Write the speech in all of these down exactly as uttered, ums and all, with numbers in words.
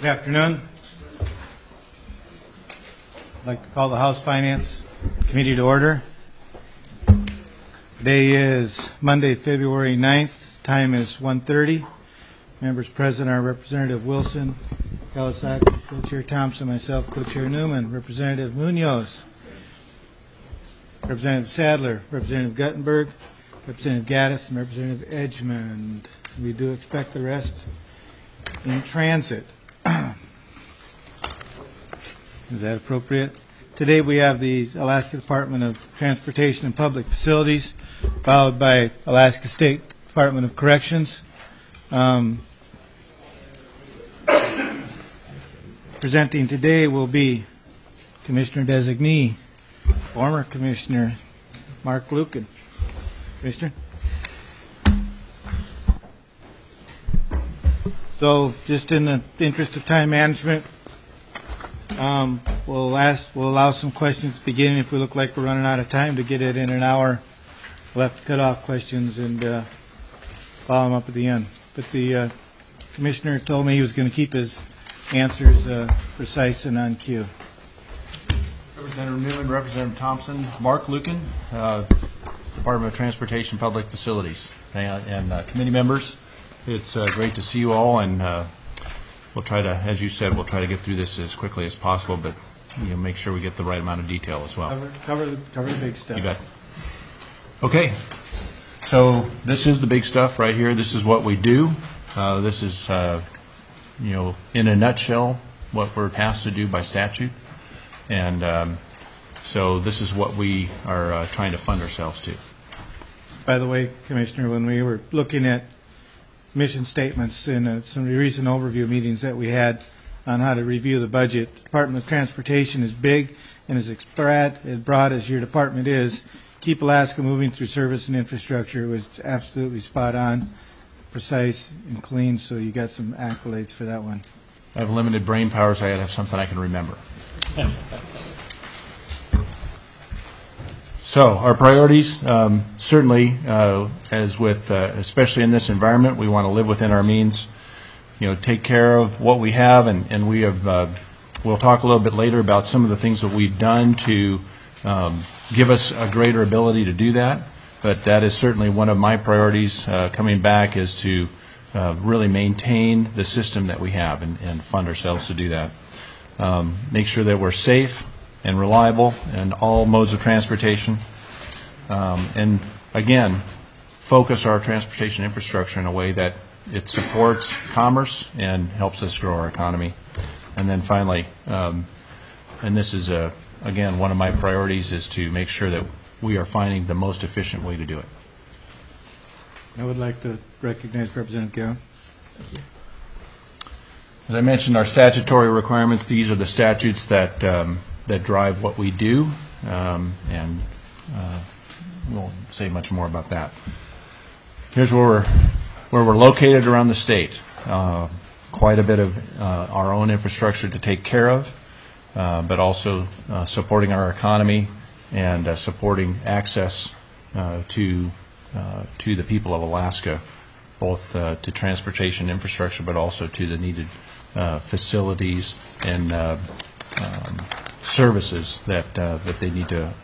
Good afternoon. I'd like to call the House Finance Committee to order. Today is Monday, February ninth. Time is one thirty. Members present are Representative Wilson, Kawasaki, Co-Chair Thompson, myself, Co-Chair Newman, Representative Munoz, Representative Sadler, Representative Guttenberg, Representative Gaddis, and Representative Edgmond. We do expect the rest in transit. Is that appropriate? Today we have the Alaska Department of Transportation and Public Facilities, followed by Alaska State Department of Corrections. Um, presenting today will be Commissioner Designee, former Commissioner Mark Lukin. Commissioner? So, just in the interest of time management, um, we'll ask, we'll allow some questions at the beginning. If we look like we're running out of time to get it in an hour, we'll have to cut off questions and uh, follow them up at the end. But the uh, Commissioner told me he was going to keep his answers uh, precise and on cue. Representative Newman, Representative Thompson, Mark Lukin, uh, Department of Transportation Public Facilities, and, and uh, committee members. It's uh, great to see you all, and uh, we'll try to, as you said, we'll try to get through this as quickly as possible, but you know, make sure we get the right amount of detail as well. Cover, cover, the, cover the big stuff. You bet. Okay, so this is the big stuff right here. This is what we do. Uh, this is, uh, you know, in a nutshell, what we're tasked to do by statute, and um, so this is what we are uh, trying to fund ourselves to. By the way, Commissioner, when we were looking at mission statements in uh, some recent overview meetings that we had on how to review the budget, the Department of Transportation is big, and as broad, as broad as your department is, keep Alaska moving through service and infrastructure was absolutely spot on, precise and clean, so you got some accolades for that one. I have limited brain power, so I have something I can remember. So our priorities, um, certainly, uh, as with, uh, especially in this environment, we want to live within our means, you know, take care of what we have, and, and we have, uh, we'll talk a little bit later about some of the things that we've done to um, give us a greater ability to do that, but that is certainly one of my priorities uh, coming back is to uh, really maintain the system that we have and, and fund ourselves to do that. Um, make sure that we're safe and reliable in all modes of transportation. Um, and again, focus our transportation infrastructure in a way that it supports commerce and helps us grow our economy. And then finally, um, and this is, a, again, one of my priorities is to make sure that we are finding the most efficient way to do it. I would like to recognize Representative Guerin. Thank you. As I mentioned, our statutory requirements, these are the statutes that um, that drive what we do, um, and uh, we'll say much more about that. Here's where we're, where we're located around the state. Uh, quite a bit of uh, our own infrastructure to take care of, uh, but also uh, supporting our economy and uh, supporting access uh, to, uh, to the people of Alaska, both uh, to transportation infrastructure, but also to the needed uh, facilities and uh, um, services that uh, that they need to.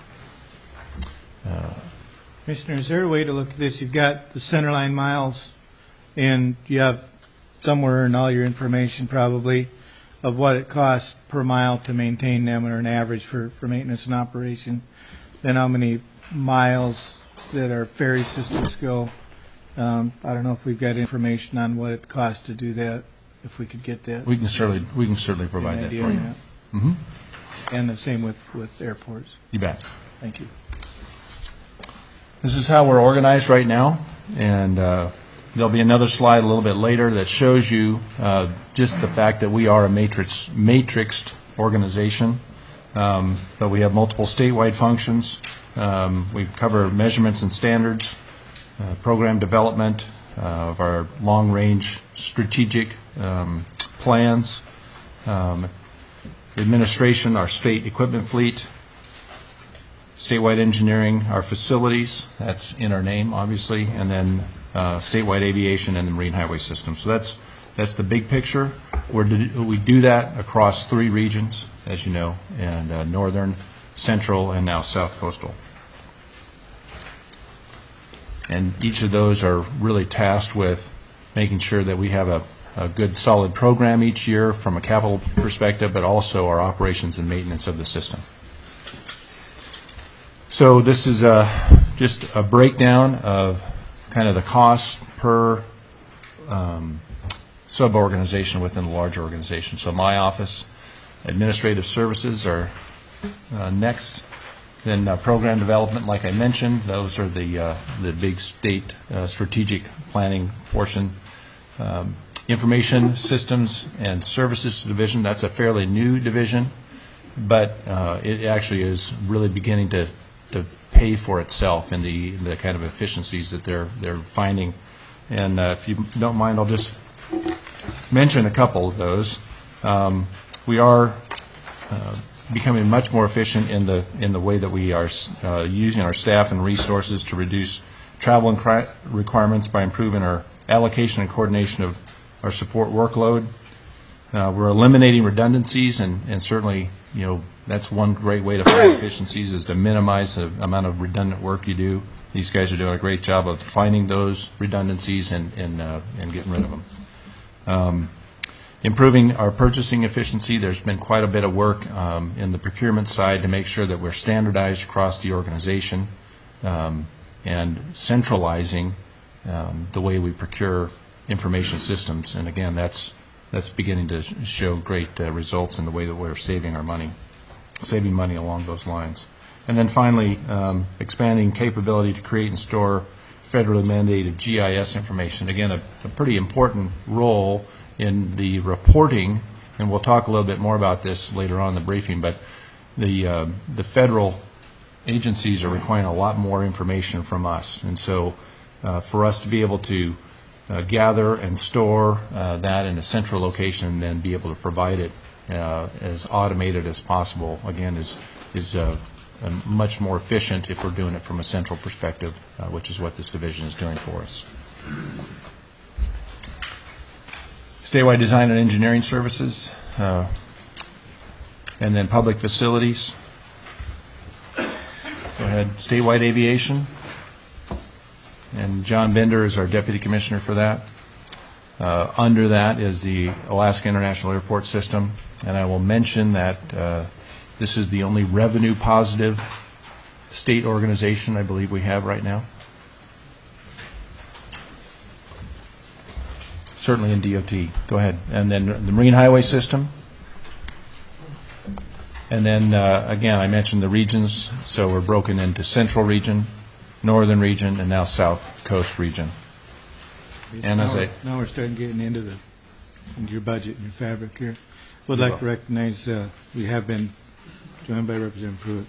Uh, Commissioner, is there a way to look at this? You've got the centerline miles, and you have somewhere in all your information probably of what it costs per mile to maintain them, or an average for, for maintenance and operation. Then how many miles that our ferry systems go. Um, I don't know if we've got information on what it costs to do that. If we could get that, we can certainly we can certainly provide that for you. That. Mm-hmm. And the same with, with airports. You bet. Thank you. This is how we're organized right now, and uh, there'll be another slide a little bit later that shows you uh, just the fact that we are a matrix matrixed organization, um, but we have multiple statewide functions. Um, we cover measurements and standards, uh, program development uh, of our long-range strategic um, plans, um, administration, our state equipment fleet, statewide engineering, our facilities, that's in our name, obviously, and then uh, statewide aviation and the marine highway system. So that's that's the big picture. We're, we do that across three regions, as you know, and uh, northern, central, and now south coastal. And each of those are really tasked with making sure that we have a, a good, solid program each year from a capital perspective, but also our operations and maintenance of the system. So this is a, just a breakdown of kind of the cost per um, sub-organization within the large organization. So my office, administrative services are uh, next. Then uh, program development, like I mentioned, those are the uh, the big state uh, strategic planning portion. Um, information systems and services division, that's a fairly new division, but uh, it actually is really beginning to, to pay for itself in the, the kind of efficiencies that they're they're finding. And uh, if you don't mind, I'll just mention a couple of those. Um, we are uh, becoming much more efficient in the in the way that we are uh, using our staff and resources to reduce travel and cri- requirements by improving our allocation and coordination of our support workload. Uh, we're eliminating redundancies, and, and certainly, you know, that's one great way to find efficiencies is to minimize the amount of redundant work you do. These guys are doing a great job of finding those redundancies and and, uh, and getting rid of them. Um, Improving our purchasing efficiency, there's been quite a bit of work um, in the procurement side to make sure that we're standardized across the organization um, and centralizing um, the way we procure information systems. And again, that's that's beginning to show great uh, results in the way that we're saving our money, saving money along those lines. And then finally, um, expanding capability to create and store federally mandated G I S information. Again, a, a pretty important role in the reporting, and we'll talk a little bit more about this later on in the briefing, but the uh, the federal agencies are requiring a lot more information from us. And so uh, for us to be able to uh, gather and store uh, that in a central location and then be able to provide it uh, as automated as possible, again, is, is uh, much more efficient if we're doing it from a central perspective, uh, which is what this division is doing for us. Statewide design and engineering services, uh, and then public facilities. Go ahead. Statewide aviation, and John Bender is our deputy commissioner for that. Uh, under that is the Alaska International Airport System, and I will mention that uh, this is the only revenue positive state organization I believe we have right now. Certainly in D O T. Go ahead. And then the Marine Highway System. And then, uh, again, I mentioned the regions. So we're broken into Central Region, Northern Region, and now South Coast Region. And now as I... Now we're starting getting into the into your budget and your fabric here. Would like to recognize uh, we have been joined by Representative Pruitt.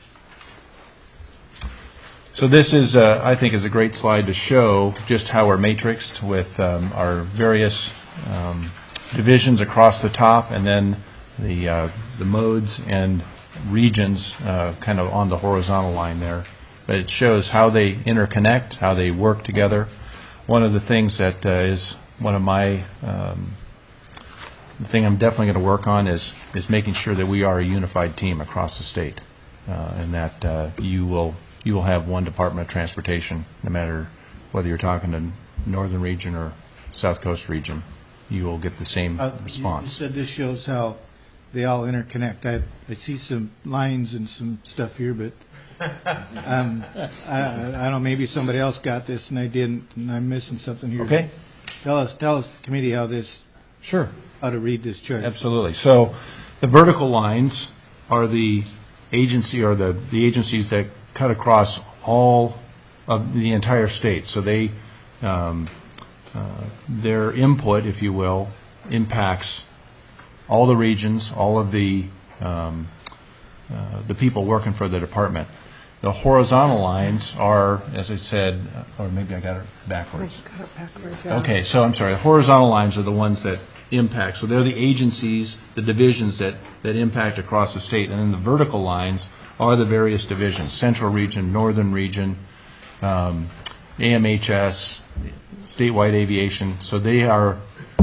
So this is, uh, I think, is a great slide to show just how we're matrixed with um, our various um, divisions across the top, and then the uh, the modes and regions uh, kind of on the horizontal line there. But it shows how they interconnect, how they work together. One of the things that uh, is one of my um, the thing I'm definitely going to work on is is making sure that we are a unified team across the state, uh, and that uh, you will. You will have one Department of Transportation, no matter whether you're talking to Northern Region or South Coast Region. You will get the same Uh, response. You said this shows how they all interconnect. I, I see some lines and some stuff here, but um, I, I don't know, maybe somebody else got this and I didn't, and I'm missing something here. Okay. Tell us, tell us, committee, how this, Sure. how to read this chart. Absolutely. So the vertical lines are the agency or the, the agencies that cut across all of the entire state. So they, um, uh, their input, if you will, impacts all the regions, all of the um, uh, the people working for the department. The horizontal lines are, as I said, or maybe I got it backwards. Got it backwards, yeah. Okay, so I'm sorry. The horizontal lines are the ones that impact. So they're the agencies, the divisions that, that impact across the state. And then the vertical lines are the various divisions, Central Region, Northern Region, um, A M H S, statewide aviation. So they are uh,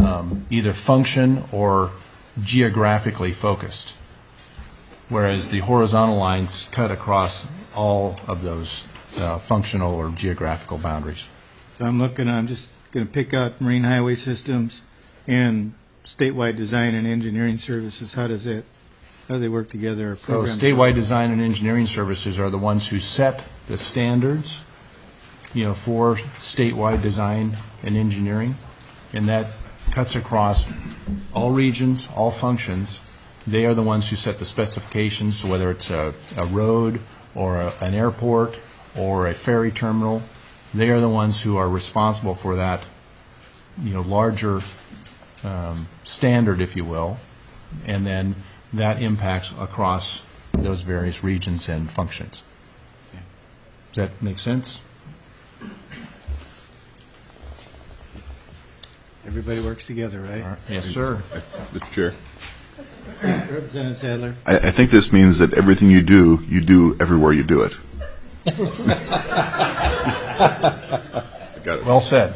um, either function or geographically focused, whereas the horizontal lines cut across all of those uh, functional or geographical boundaries. So I'm looking, I'm just going to pick out marine highway systems and statewide design and engineering services. How does that, how do they work together? Or So programs? statewide design and engineering services are the ones who set the standards, you know, for statewide design and engineering, and that cuts across all regions, all functions. They are the ones who set the specifications, so whether it's a, a road or a, an airport or a ferry terminal. They are the ones who are responsible for that, you know, larger um, standard, if you will, and then that impacts across those various regions and functions. Does that make sense? Everybody works together, right? All right. Yes, sir. Mister Chair, Representative Sadler? I, I think this means that everything you do, you do everywhere you do it. I got it. Well said.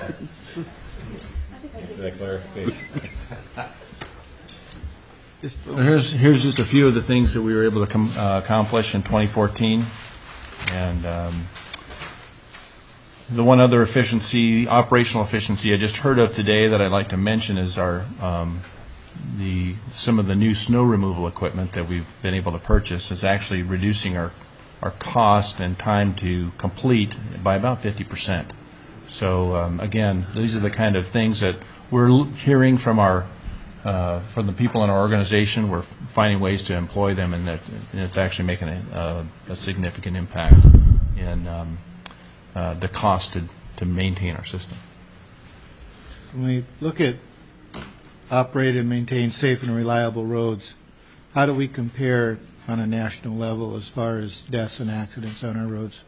So here's here's just a few of the things that we were able to com- uh, accomplish in twenty fourteen, and um, the one other efficiency, operational efficiency, I just heard of today that I'd like to mention is our um, the some of the new snow removal equipment that we've been able to purchase is actually reducing our our cost and time to complete by about fifty percent. So um, again, these are the kind of things that we're l- hearing from our uh, from the people in our organization. We're finding ways to employ them, and, that, and it's actually making a, a, a significant impact in um, uh, the cost to, to maintain our system. When we look at operate and maintain safe and reliable roads, how do we compare on a national level as far as deaths and accidents on our roads?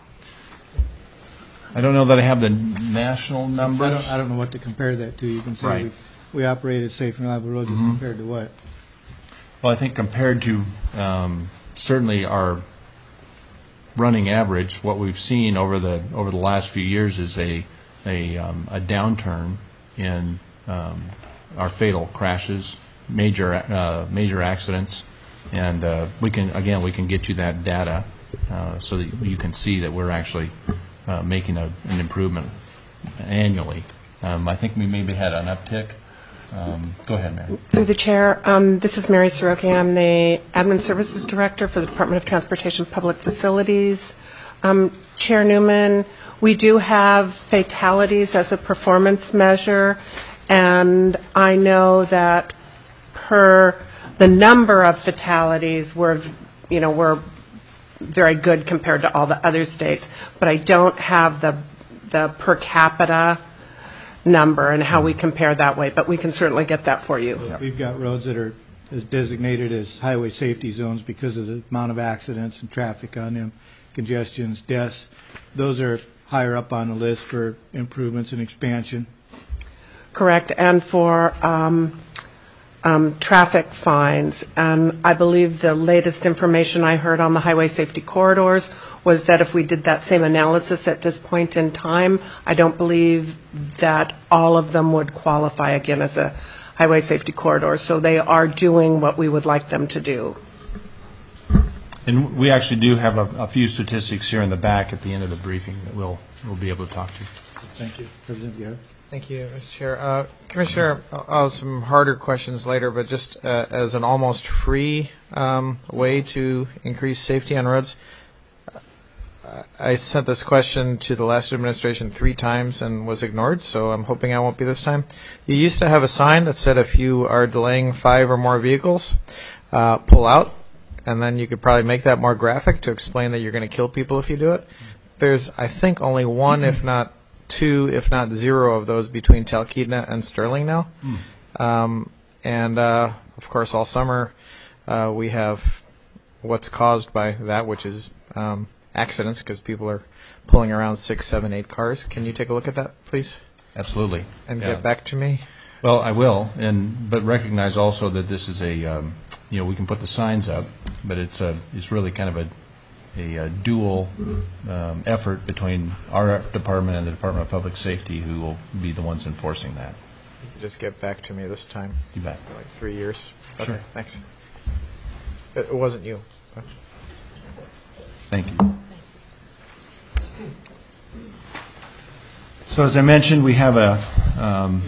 I don't know that I have the national I numbers. don't, I don't know what to compare that to. You can say Right. we, we operate as safe and reliable roads as compared to what? Well, I think compared to um, certainly our running average, what we've seen over the over the last few years is a a, um, a downturn in um, our fatal crashes, major uh, major accidents, and uh, we can again we can get you that data uh, so that you can see that we're actually uh, making a, an improvement annually. Um, I think we maybe had an uptick. Um, go ahead, Mary. Through the chair, um, this is Mary Soroki. I'm the Admin Services Director for the Department of Transportation Public Facilities. Um, Chair Newman, we do have fatalities as a performance measure, and I know that per the number of fatalities, we're, you know, we're very good compared to all the other states, but I don't have the the per capita number and how we compare that way, but we can certainly get that for you. We've got roads that are as designated as highway safety zones because of the amount of accidents and traffic on them, congestions, deaths. Those are higher up on the list for improvements and expansion. Correct, and for um, um, traffic fines. And I believe the latest information I heard on the highway safety corridors was that if we did that same analysis at this point in time, I don't believe that all of them would qualify again as a highway safety corridor. So they are doing what we would like them to do. And we actually do have a, a few statistics here in the back at the end of the briefing that we'll we'll be able to talk to. Thank you. President Garrett. Thank you, Mister Chair. Uh, Commissioner, I'll have some harder questions later, but just uh, as an almost free um, way to increase safety on roads, uh, I sent this question to the last administration three times and was ignored, so I'm hoping I won't be this time. You used to have a sign that said if you are delaying five or more vehicles, uh, pull out, and then you could probably make that more graphic to explain that you're going to kill people if you do it. There's, I think, only one, if not two, if not zero, of those between Talkeetna and Sterling now. Mm. Um, and, uh, of course, all summer uh, we have what's caused by that, which is um, accidents because people are pulling around six, seven, eight cars. Can you take a look at that, please? Absolutely. And Yeah. get back to me? Well, I will, and but recognize also that this is a, um, you know, we can put the signs up, but it's a, it's really kind of a, a, a dual um, effort between our department and the Department of Public Safety, who will be the ones enforcing that. just get back to me this time. You bet. Like three years. Okay, Sure. thanks. It it wasn't you. Thank you. So as I mentioned, we have a, um,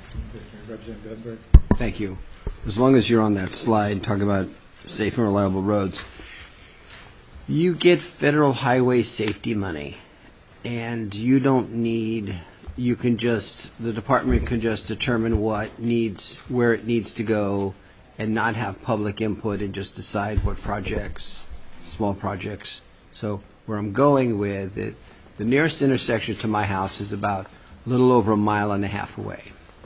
Thank you. As long as you're on that slide talking about safe and reliable roads, you get federal highway safety money, and you don't need, you can just, the department can just determine what needs, where it needs to go, and not have public input and just decide what projects, small projects. So where I'm going with it, the nearest intersection to my house is about a little over a mile and a half away.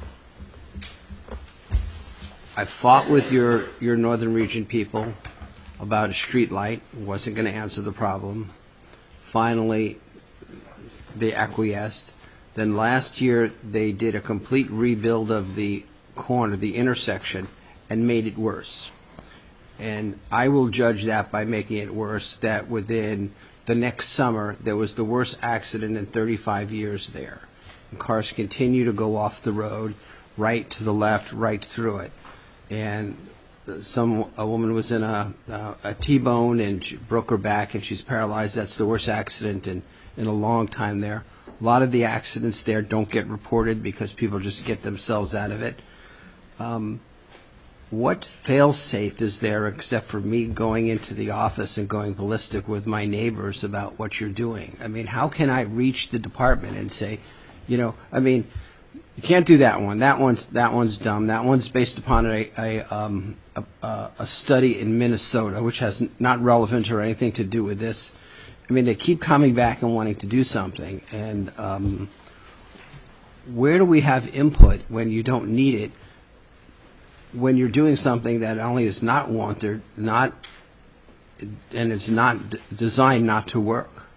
I fought with your, your Northern Region people about a street light. Wasn't going to answer the problem. Finally, they acquiesced. Then last year, they did a complete rebuild of the corner, the intersection, and made it worse. And I will judge that by making it worse, that within the next summer, there was the worst accident in thirty-five years there. And cars continue to go off the road, right to the left, right through it. And some a woman was in a, a, a T-bone and she broke her back and she's paralyzed. That's the worst accident in, in a long time there. A lot of the accidents there don't get reported because people just get themselves out of it. Um, what fail-safe is there except for me going into the office and going ballistic with my neighbors about what you're doing? I mean, how can I reach the department and say, you know, I mean, you can't do that one. That one's that one's dumb. That one's based upon a a, um, a a study in Minnesota, which has not relevant or anything to do with this. I mean, they keep coming back and wanting to do something. And um, where do we have input when you don't need it? When you're doing something that only is not wanted, not and it's not d- designed not to work.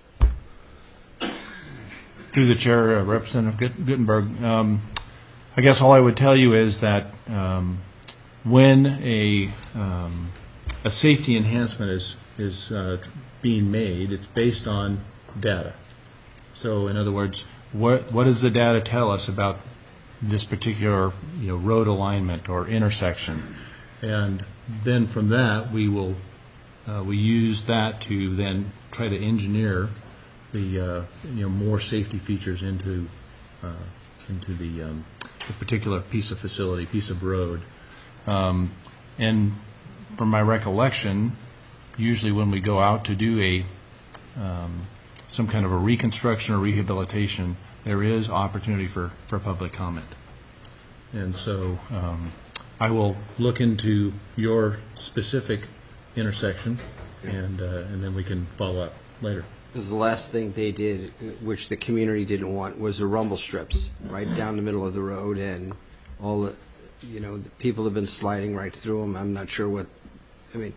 through the chair, uh, Representative Gut- Guttenberg, um, I guess all I would tell you is that um, when a um, a safety enhancement is is uh, tr- being made, it's based on data. So, in other words, what what does the data tell us about this particular, you know, road alignment or intersection? And then from that, we will uh, we use that to then try to engineer the uh, you know more safety features into uh, into the, um, the particular piece of facility, piece of road. Um, and from my recollection, usually when we go out to do a um, some kind of a reconstruction or rehabilitation, there is opportunity for, for public comment. And so um, I will look into your specific intersection, and uh, and then we can follow up later. Because the last thing they did, which the community didn't want, was the rumble strips right down the middle of the road, and all the, you know, the people have been sliding right through them. I'm not sure what, I mean,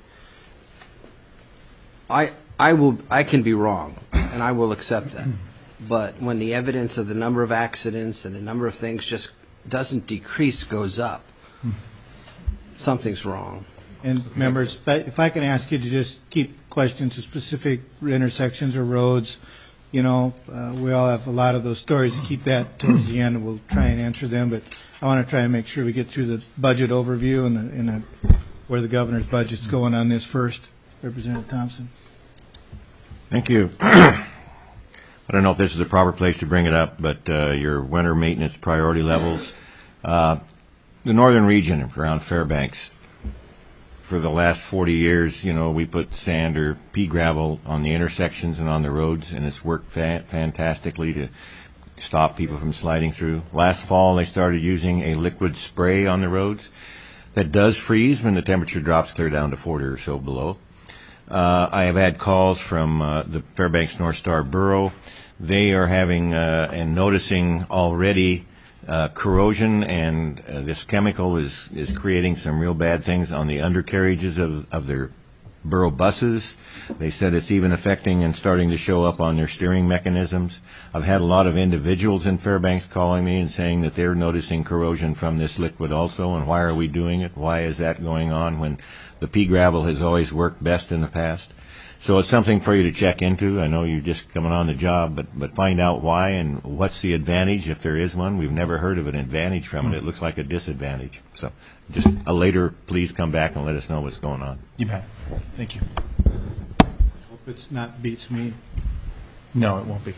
I I will I can be wrong, and I will accept that. But when the evidence of the number of accidents and the number of things just doesn't decrease, goes up, something's wrong. And members, if I, if I can ask you to just keep questions to specific intersections or roads, you know, uh, we all have a lot of those stories. Keep that towards the end, and we'll try and answer them. But I want to try and make sure we get through the budget overview and, the, and the, where the governor's budget's going on this first. Representative Thompson. Thank you. I don't know if this is the proper place to bring it up, but uh, your winter maintenance priority levels. Uh, the northern region around Fairbanks, for the last forty years, you know, we put sand or pea gravel on the intersections and on the roads, and it's worked fa- fantastically to stop people from sliding through. Last fall, they started using a liquid spray on the roads that does freeze when the temperature drops clear down to forty or so below. Uh, I have had calls from uh, the Fairbanks North Star Borough. They are having uh, and noticing already uh, corrosion, and uh, this chemical is, is creating some real bad things on the undercarriages of, of their borough buses. They said it's even affecting and starting to show up on their steering mechanisms. I've had a lot of individuals in Fairbanks calling me and saying that they're noticing corrosion from this liquid also, and why are we doing it? Why is that going on when the pea gravel has always worked best in the past? So it's something for you to check into. I know you're just coming on the job, but, but find out why and what's the advantage, if there is one. We've never heard of an advantage from it. It looks like a disadvantage. So just a later, please come back and let us know what's going on. You bet. Thank you. Hope it's not beats me. No, it won't be.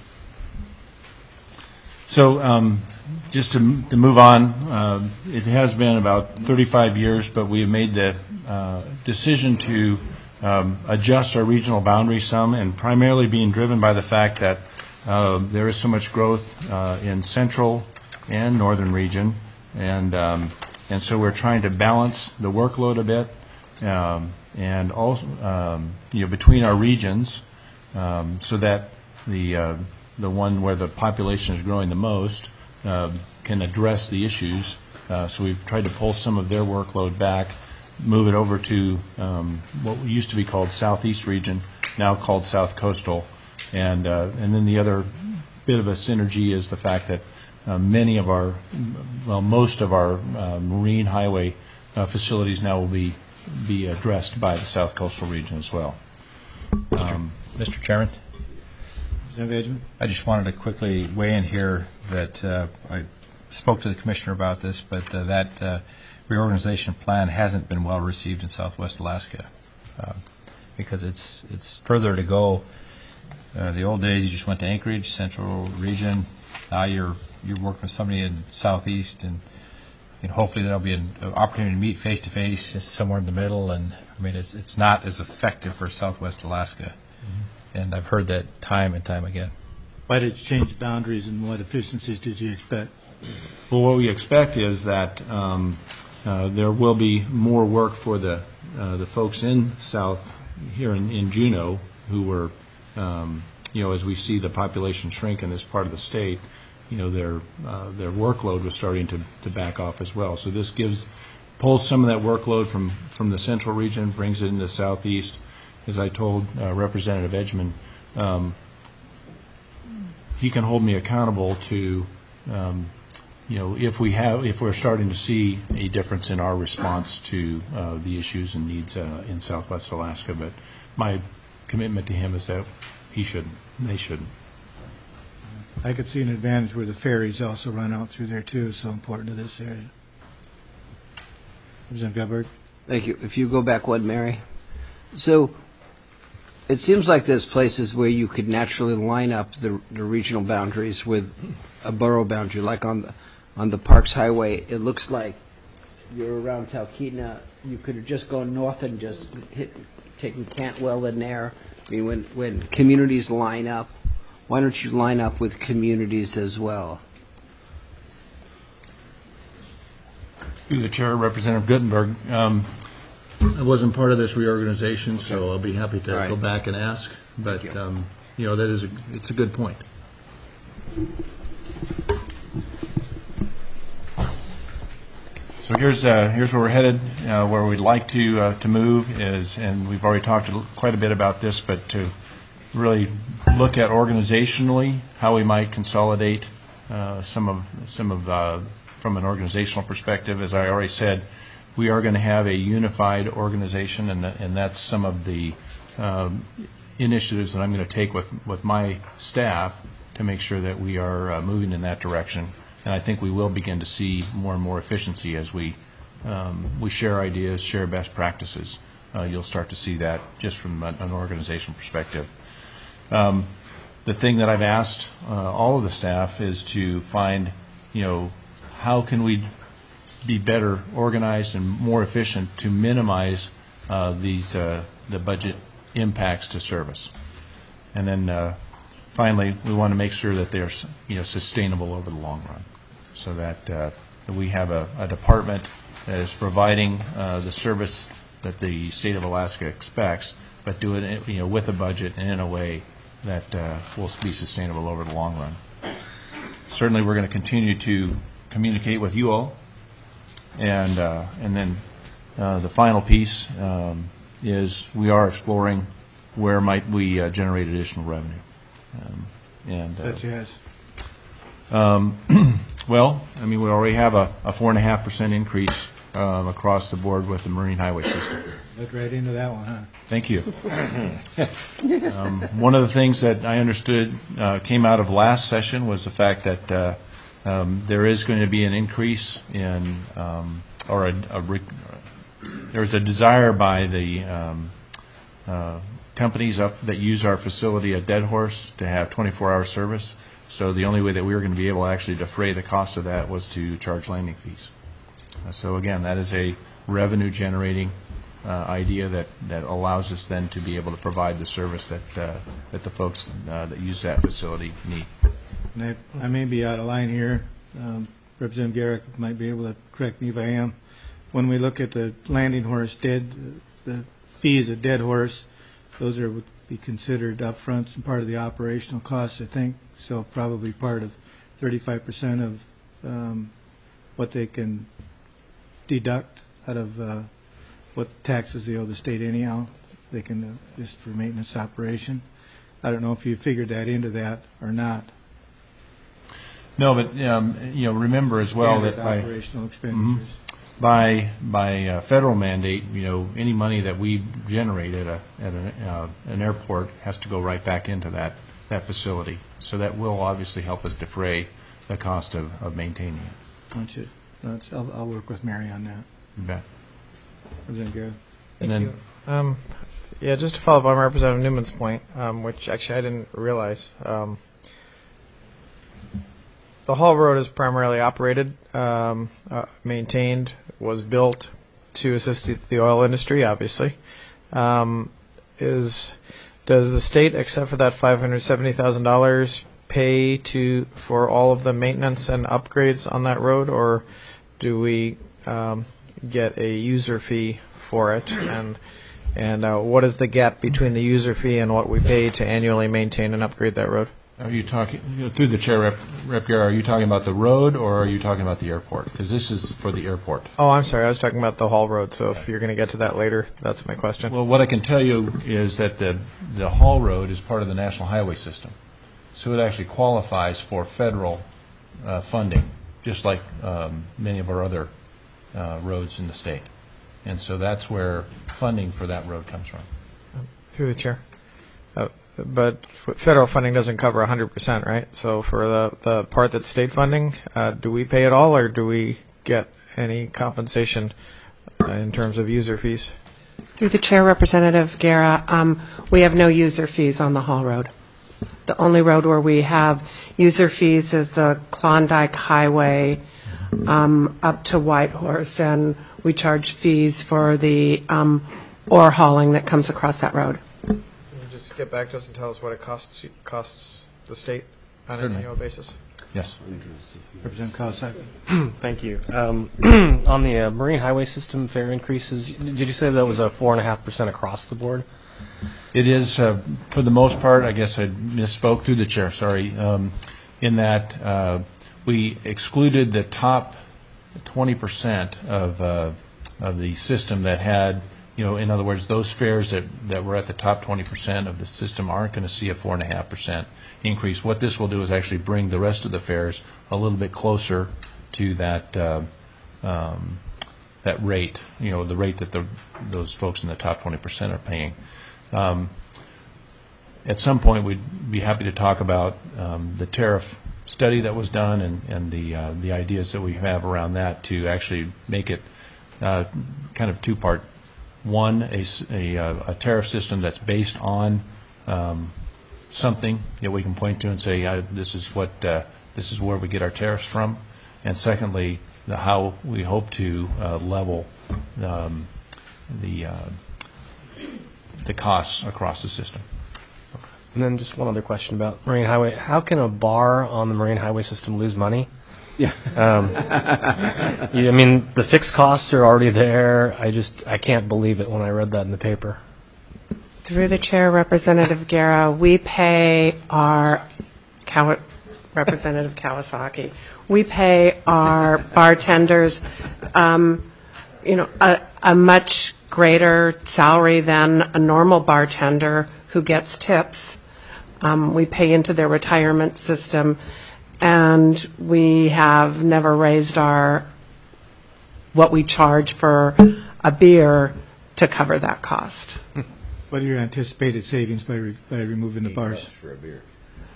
So um, just to, to move on, uh, it has been about thirty-five years, but we have made the uh, decision to um, adjust our regional boundaries some, and primarily being driven by the fact that uh, there is so much growth uh, in central and northern region, and um, and so we're trying to balance the workload a bit, um, and also um, you know between our regions, um, so that the uh, the one where the population is growing the most uh, can address the issues. Uh, so we've tried to pull some of their workload back, move it over to um, what used to be called Southeast Region, now called South Coastal. And, uh, and then the other bit of a synergy is the fact that uh, many of our, well, most of our uh, marine highway uh, facilities now will be, be addressed by the South Coastal Region as well. Um, Mister Chairman? Representative Edgman? I just wanted to quickly weigh in here that uh, I spoke to the Commissioner about this, but uh, that uh, reorganization plan hasn't been well received in Southwest Alaska uh, because it's it's further to go. Uh, the old days, you just went to Anchorage, Central Region. Now you're you're working with somebody in Southeast, and, and hopefully there'll be an, an opportunity to meet face to face somewhere in the middle. And I mean, it's it's not as effective for Southwest Alaska. And I've heard that time and time again. Why did you change boundaries, and what efficiencies did you expect? Well, what we expect is that um, uh, there will be more work for the uh, the folks in South here in, in Juneau, who were, um, you know, as we see the population shrink in this part of the state, you know, their uh, their workload was starting to, to back off as well. So this gives pulls some of that workload from from the central region, brings it into the southeast. As I told uh, Representative Edgman, um, he can hold me accountable to, um, you know, if we have, if we're starting to see a difference in our response to uh, the issues and needs uh, in Southwest Alaska. But my commitment to him is that he shouldn't, they shouldn't. I could see an advantage where the ferries also run out through there too, so important to this area. Representative Guthberg? Thank you. If you go back one, Mary. So it seems like there's places where you could naturally line up the, the regional boundaries with a borough boundary, like on the on the Parks Highway. It looks like you're around Talkeetna. You could have just gone north and just hit, taken Cantwell in there. I mean, when when communities line up, why don't you line up with communities as well? Through the chair, Representative Guttenberg. Um, I wasn't part of this reorganization, so I'll be happy to Right. go back and ask. But Thank you. um, you know, that is a, it's a good point. So here's uh, here's where we're headed. Uh, where we'd like to uh, to move is, and we've already talked a- quite a bit about this, but to really look at organizationally how we might consolidate uh, some of some of uh, from an organizational perspective. As I already said, we are going to have a unified organization, and and that's some of the um, initiatives that I'm going to take with with my staff to make sure that we are uh, moving in that direction. And I think we will begin to see more and more efficiency as we um, we share ideas, share best practices. Uh, you'll start to see that just from an, an organizational perspective. Um, the thing that I've asked uh, all of the staff is to find, you know, how can we be better organized and more efficient to minimize uh, these uh, the budget impacts to service. And then uh, finally, we want to make sure that they're, you know, sustainable over the long run, so that, uh, that we have a, a department that is providing uh, the service that the state of Alaska expects, but do it, you know, with a budget and in a way that uh, will be sustainable over the long run. Certainly, we're going to continue to communicate with you all, and uh, and then uh, the final piece um, is we are exploring where might we uh, generate additional revenue. Um, and uh, Such as? Um, well, I mean, we already have a, a four and a half percent increase um, across the board with the Marine Highway System. Look right into that one, huh? Thank you. um, one of the things that I understood uh, came out of last session was the fact that uh, um, there is going to be an increase in, um, or a, a re- there's a desire by the um, uh, companies up that use our facility at Dead Horse to have twenty-four hour service. So the only way that we were going to be able to actually defray the cost of that was to charge landing fees. Uh, so again, that is a revenue generating Uh, idea that, that allows us then to be able to provide the service that uh, that the folks uh, that use that facility need. And I, I may be out of line here. Um, Representative Garrick might be able to correct me if I am. When we look at the landing horse dead, the fees at Dead Horse, those are would be considered upfront and part of the operational costs, I think. So probably part of thirty-five percent of um, what they can deduct out of uh, what taxes they owe the state anyhow. They can uh, just for maintenance operation. I don't know if you figured that into that or not. No, but um, you know, remember as well Standard that by operational expenditures. mm-hmm, by by uh, federal mandate, you know, any money that we generate at a at an, uh, an airport has to go right back into that that facility. So that will obviously help us defray the cost of, of maintaining it. Why don't you- that's- I'll, I'll work with Mary on that. You bet. Representative Garrett. And then Um, yeah, just to follow up on Representative Newman's point, um, which actually I didn't realize. Um, the Hall Road is primarily operated, um, uh, maintained, was built to assist the- the oil industry, obviously. Um, is does the state, except for that five hundred seventy thousand dollars, pay to for all of the maintenance and upgrades on that road, or do we um, get a user fee for it? And and uh, what is the gap between the user fee and what we pay to annually maintain and upgrade that road? are you talking, you know, through the chair, Rep. Rep. Garrett, are you talking about the road or are you talking about the airport? Because this is for the airport. Oh, I'm sorry. I was talking about the Hall Road. So if you're going to get to that later, that's my question. Well, what I can tell you is that the the Hall Road is part of the National Highway System, so it actually qualifies for federal uh, funding, just like um, many of our other uh, roads in the state. And so that's where funding for that road comes from. Through the chair. Uh, but f- federal funding doesn't cover one hundred percent, right? So for the, the part that's state funding, uh, do we pay it all, or do we get any compensation uh, in terms of user fees? Through the chair, Representative Guerra, um, we have no user fees on the Hall Road. The only road where we have user fees is the Klondike Highway um, up to Whitehorse, and we charge fees for the um, ore hauling that comes across that road. Can you just get back to us and tell us what it costs costs the state on Certainly. an annual basis? Yes. Representative Kawasaki. Thank you. Um, on the uh, Marine Highway System fare increases, did you say that was a four and a half percent across the board? It is, uh, for the most part, I guess I misspoke through the chair, sorry, um, in that uh, we excluded the top twenty percent of, uh, of the system that had, you know, in other words, those fares that, that were at the top twenty percent of the system aren't going to see a four point five percent increase. What this will do is actually bring the rest of the fares a little bit closer to that uh, um, that rate, you know, the rate that the, those folks in the top twenty percent are paying. Um, at some point, we'd be happy to talk about um, the tariff study that was done and, and the uh, the ideas that we have around that to actually make it uh, kind of two-part. One, a, s- a, uh, a tariff system that's based on um, something that we can point to and say, uh, this is what uh, this is where we get our tariffs from. And secondly, the, how we hope to uh, level um, the uh, the costs across the system. And then just one other question about Marine Highway. How can a bar on the Marine Highway System lose money? Yeah. Um, you, I mean, the fixed costs are already there. I just, I can't believe it when I read that in the paper. Through the chair, Representative Guerra, we pay our, Kawa- Representative Kawasaki, we pay our bartenders, um, you know, a, a much greater salary than a normal bartender who gets tips. Um, we pay into their retirement system, and we have never raised our what we charge for a beer to cover that cost. What are your anticipated savings by re- by removing the bars? For a beer.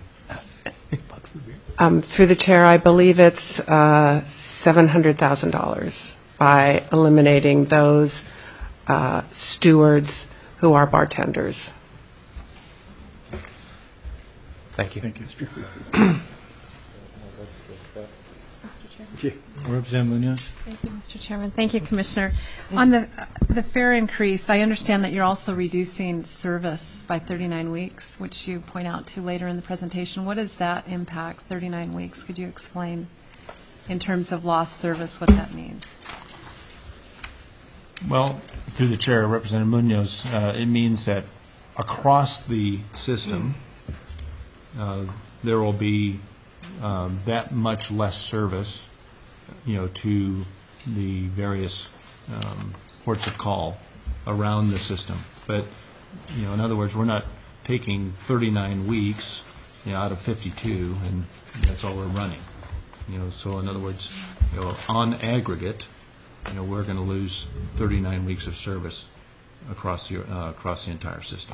Um, Through the chair, I believe it's uh, seven hundred thousand dollars by eliminating those uh, stewards who are bartenders. Thank you. Thank you. Representative Munoz. Thank you, Mister Chairman. Thank you, Commissioner. On the the fare increase, I understand that you're also reducing service by thirty-nine weeks, which you point out to later in the presentation. What does that impact, thirty-nine weeks? Could you explain in terms of lost service what that means? Well, through the chair, Representative Munoz, uh, it means that across the system, uh, there will be um, that much less service, you know, to the various um, ports of call around the system. But, you know, in other words, we're not taking thirty-nine weeks, you know, out of fifty-two, and that's all we're running. You know, so in other words, you know, on aggregate, you know, we're going to lose thirty-nine weeks of service across the uh, across the entire system.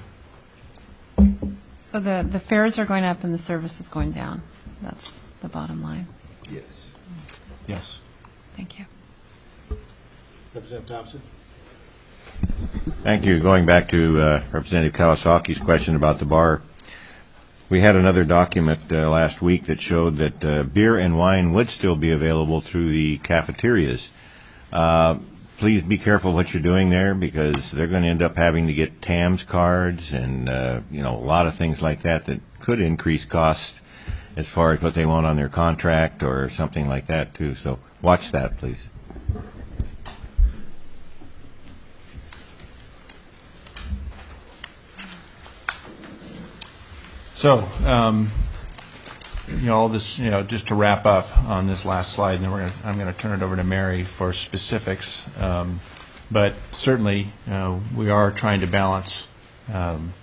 So the, the fares are going up and the service is going down. That's the bottom line. Yes. Yes. Thank you. Representative Thompson. Thank you. Going back to uh, Representative Kawasaki's question about the bar, we had another document uh, last week that showed that uh, beer and wine would still be available through the cafeterias. Uh, please be careful what you're doing there, because they're going to end up having to get T A M S cards and uh, you know, a lot of things like that that could increase costs as far as what they want on their contract or something like that too. So watch that, please. So, um, you know, all this, you know, just to wrap up on this last slide, and then we're gonna, I'm going to turn it over to Mary for specifics. Um, but certainly, uh, we are trying to balance um,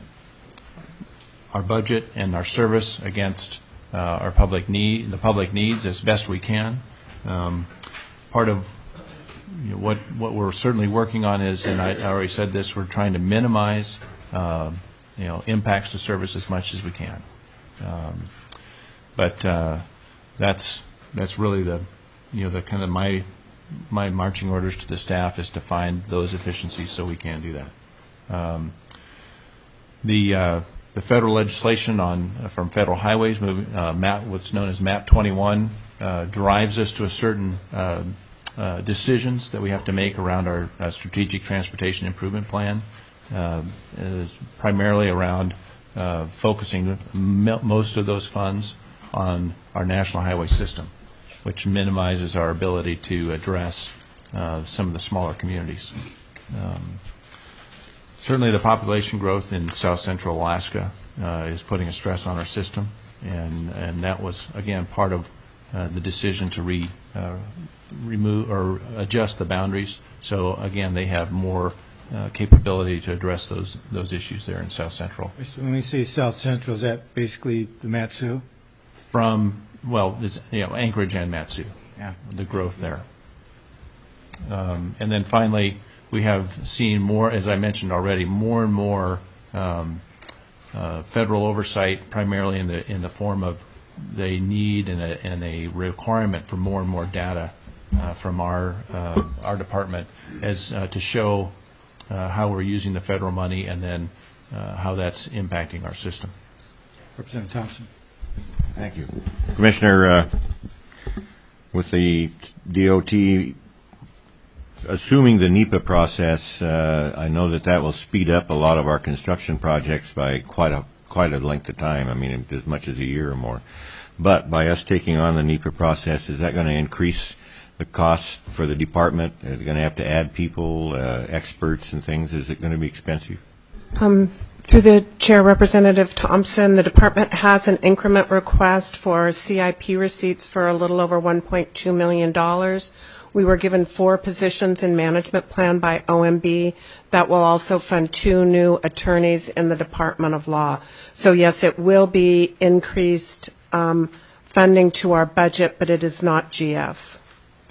our budget and our service against uh, our public need, the public needs as best we can. Um, part of you know, what what we're certainly working on is, and I, I already said this, we're trying to minimize uh, you know, impacts to service as much as we can. Um, but uh, that's that's really the you know the kind of my my marching orders to the staff is to find those efficiencies so we can do that. Um, the uh, the federal legislation on uh, from federal highways, moving, uh, map, what's known as MAP twenty-one, uh, drives us to a certain uh, uh, decisions that we have to make around our uh, strategic transportation improvement plan. Uh, is primarily around uh, focusing m- most of those funds on our national highway system, which minimizes our ability to address uh, some of the smaller communities. Um, certainly the population growth in south central Alaska uh, is putting a stress on our system, and, and that was, again, part of uh, the decision to re, uh, remove or adjust the boundaries. So, again, they have more Uh, capability to address those those issues there in South Central. So when we say South Central, is that basically the Matsu? From, well, it's, you know, Anchorage and Matsu, Yeah. the growth there. Um, and then finally, we have seen more, as I mentioned already, more and more um, uh, federal oversight, primarily in the in the form of they need and a, and a requirement for more and more data uh, from our uh, our department as uh, to show Uh, how we're using the federal money, and then uh, how that's impacting our system. Representative Thompson. Thank you. Commissioner, uh, with the D O T assuming the NEPA process, uh, I know that that will speed up a lot of our construction projects by quite a quite a length of time. I mean, as much as a year or more. But by us taking on the NEPA process, is that going to increase the cost for the department? Are they going to have to add people, uh, experts and things? Is it going to be expensive? Um, through the chair, Representative Thompson, the department has an increment request for C I P receipts for a little over one point two million dollars. We were given four positions in management plan by O M B that will also fund two new attorneys in the Department of Law. So yes, it will be increased um, funding to our budget, but it is not G F.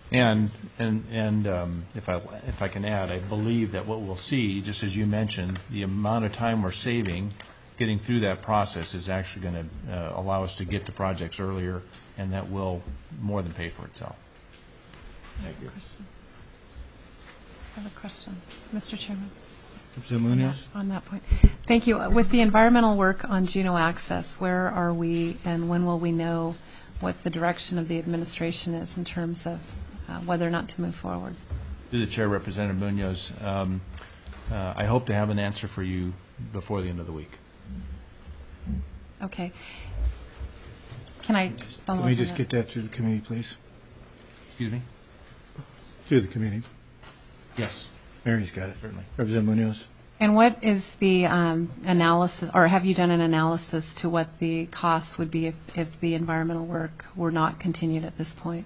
And, and, and um, if I, if I can add, I believe that what we'll see, just as you mentioned, the amount of time we're saving getting through that process is actually going to uh, allow us to get to projects earlier, and that will more than pay for itself. Thank you. Question. I have a question. Mister Chairman. Representative Munoz? On that point. Thank you. With the environmental work on Juneau Access, where are we and when will we know what the direction of the administration is in terms of uh, whether or not to move forward? Through the Chair, Representative Munoz, um, uh, I hope to have an answer for you before the end of the week. Okay. Can I follow up? Let me on just that? get that through the committee, please. Excuse me? Through the committee. Yes. Mary's got it. Certainly. Representative Munoz. And what is the um, analysis, or have you done an analysis to what the costs would be if, if the environmental work were not continued at this point?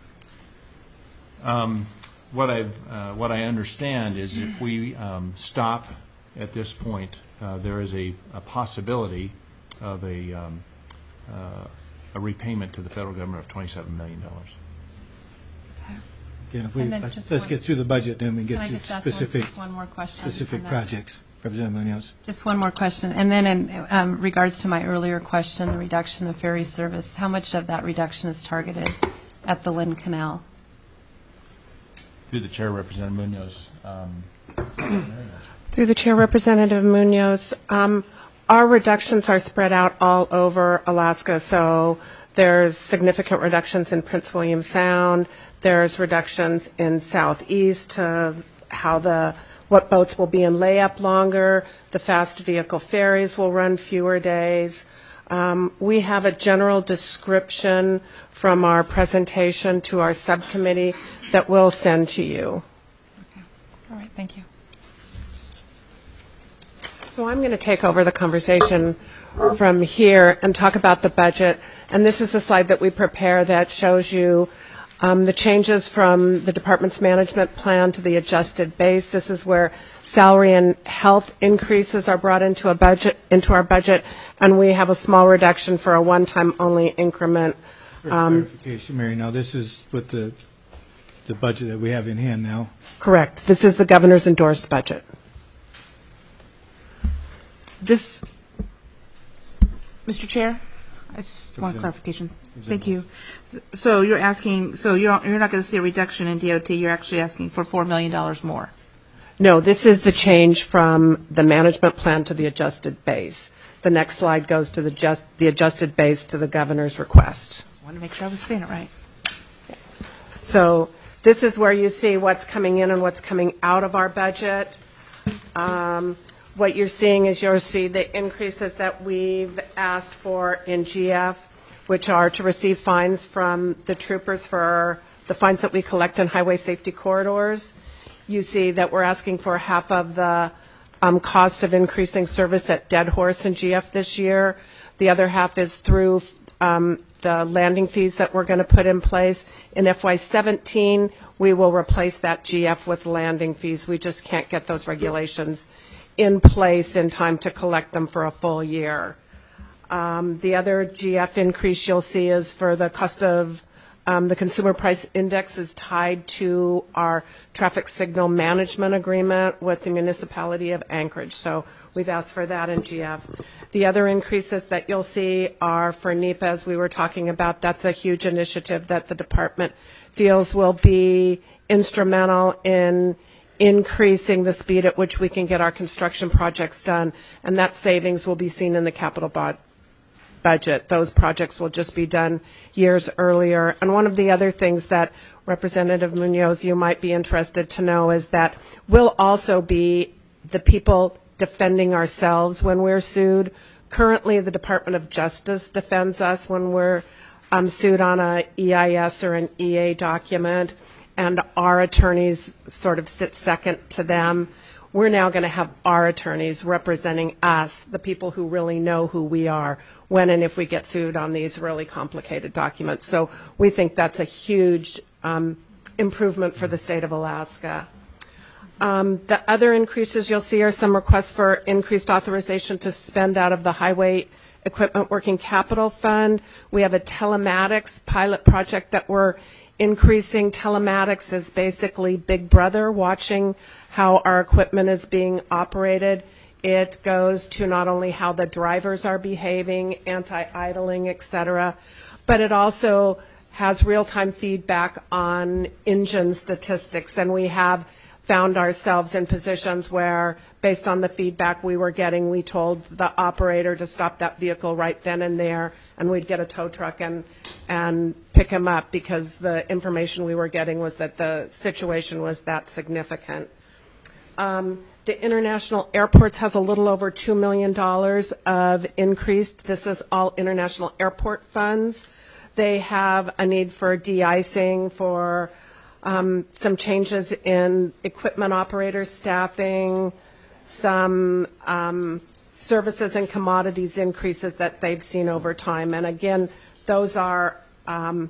Um, what I've, uh, what I understand is if we um, stop at this point, uh, there is a, a possibility of a, um, uh, a repayment to the federal government of twenty-seven million dollars. Okay. Again, if we, And then let's just let's one- get through the budget, then we can Can I get to just ask one, specific, just one more question? specific on that? projects. Representative Munoz. Just one more question. And then in um, regards to my earlier question, the reduction of ferry service, how much of that reduction is targeted at the Lynn Canal? Through the Chair, Representative Munoz. Um, Through the Chair, Representative Munoz, um, our reductions are spread out all over Alaska, so there's significant reductions in Prince William Sound, there's reductions in Southeast to how the, what boats will be in layup longer, the fast vehicle ferries will run fewer days. Um, we have a general description from our presentation to our subcommittee that we'll send to you. Okay. All right. Thank you. So I'm going to take over the conversation from here and talk about the budget. And this is a slide that we prepare that shows you um, the changes from the department's management plan to the adjusted base. This is where salary and health increases are brought into a budget, into our budget, and we have a small reduction for a one-time only increment. First Um, clarification, Mary, now this is with the, the budget that we have in hand now. Correct. This is the governor's endorsed budget. This, Mister Chair, I just want clarification. Thank you. So you're asking, so you're you're not going to see a reduction in D O T. You're actually asking for four million dollars more. No, this is the change from the management plan to the adjusted base. The next slide goes to the just the adjusted base to the governor's request. Just wanted to make sure I was saying it right. So this is where you see what's coming in and what's coming out of our budget. Um, what you're seeing is you'll see the increases that we've asked for in G F, which are to receive fines from the troopers for the fines that we collect in highway safety corridors. You see that we're asking for half of the um, cost of increasing service at Dead Horse in G F this year. The other half is through um, the landing fees that we're going to put in place. In F Y seventeen, we will replace that G F with landing fees. We just can't get those regulations in place in time to collect them for a full year. Um, the other G F increase you'll see is for the cost of um, the consumer price index is tied to our traffic signal management agreement with the municipality of Anchorage. So we've asked for that in G F. The other increases that you'll see are for N E P A, as we were talking about. That's a huge initiative that the department feels will be instrumental in increasing the speed at which we can get our construction projects done, and that savings will be seen in the capital bu- budget. Those projects will just be done years earlier. And one of the other things that Representative Munoz, you might be interested to know is that we'll also be the people defending ourselves when we're sued. Currently, the Department of Justice defends us when we're um, sued on a E I S or an E A document, and our attorneys sort of sit second to them. We're now going to have our attorneys representing us, the people who really know who we are, when and if we get sued on these really complicated documents. So we think that's a huge um, improvement for the state of Alaska. Um, the other increases you'll see are some requests for increased authorization to spend out of the Highway Equipment Working Capital Fund. We have a telematics pilot project that we're increasing telematics is basically Big Brother watching how our equipment is being operated. It goes to not only how the drivers are behaving, anti-idling, et cetera, but it also has real-time feedback on engine statistics. And we have found ourselves in positions where, based on the feedback we were getting, we told the operator to stop that vehicle right then and there, and we'd get a tow truck and, and pick him up because the information we were getting was that the situation was that significant. Um, the international airports has a little over two million dollars of increased. This is all international airport funds. They have a need for de-icing, for um, some changes in equipment operator staffing, some um, services and commodities increases that they've seen over time. And again, those are um,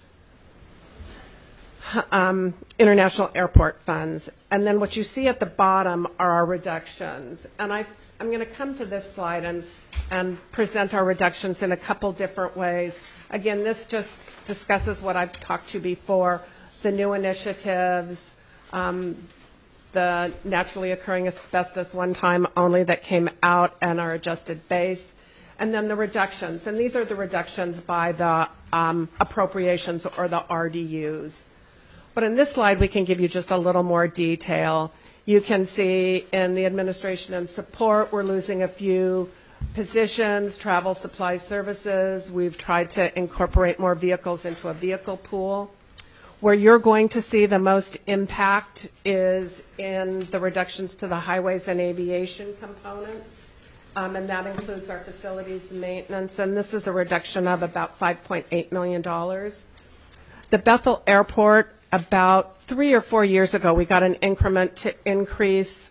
um, international airport funds. And then what you see at the bottom are our reductions. And I, I'm going to come to this slide and, and present our reductions in a couple different ways. Again, this just discusses what I've talked to before, the new initiatives, um, the naturally occurring asbestos one time only that came out and our adjusted base, and then the reductions. And these are the reductions by the um, appropriations or the R D Us. But in this slide, we can give you just a little more detail. You can see in the administration and support, we're losing a few positions, travel supply services. We've tried to incorporate more vehicles into a vehicle pool. Where you're going to see the most impact is in the reductions to the highways and aviation components, um, and that includes our facilities and maintenance, and this is a reduction of about five point eight million dollars. The Bethel Airport, about three or four years ago, we got an increment to increase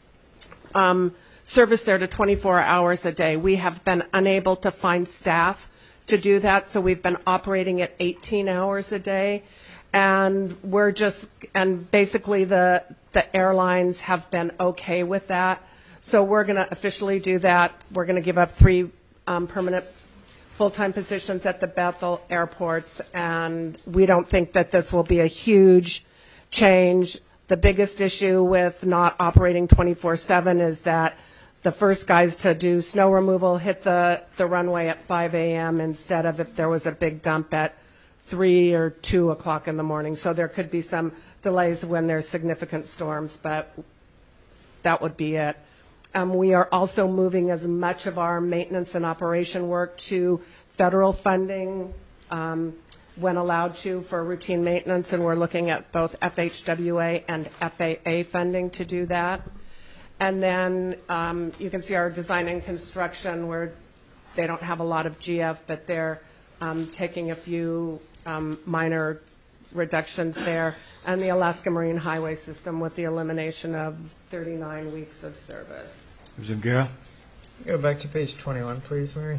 um, service there to twenty-four hours a day. We have been unable to find staff to do that, so we've been operating at eighteen hours a day. And we're just, and basically the, the airlines have been okay with that. So we're going to officially do that. We're going to give up three um, permanent full-time positions at the Bethel airports. And we don't think that this will be a huge change. The biggest issue with not operating twenty-four seven is that the first guys to do snow removal hit the, the runway at five a.m. instead of if there was a big dump at three or two o'clock in the morning. So there could be some delays when there's significant storms, but that would be it. Um, we are also moving as much of our maintenance and operation work to federal funding um, when allowed to for routine maintenance, and we're looking at both F H W A and F A A funding to do that. And then um, you can see our design and construction where they don't have a lot of G F, but they're um, taking a few Um, minor reductions there, and the Alaska Marine Highway System with the elimination of thirty-nine weeks of service. Representative Guerra? Go back to page twenty-one, please, Mary.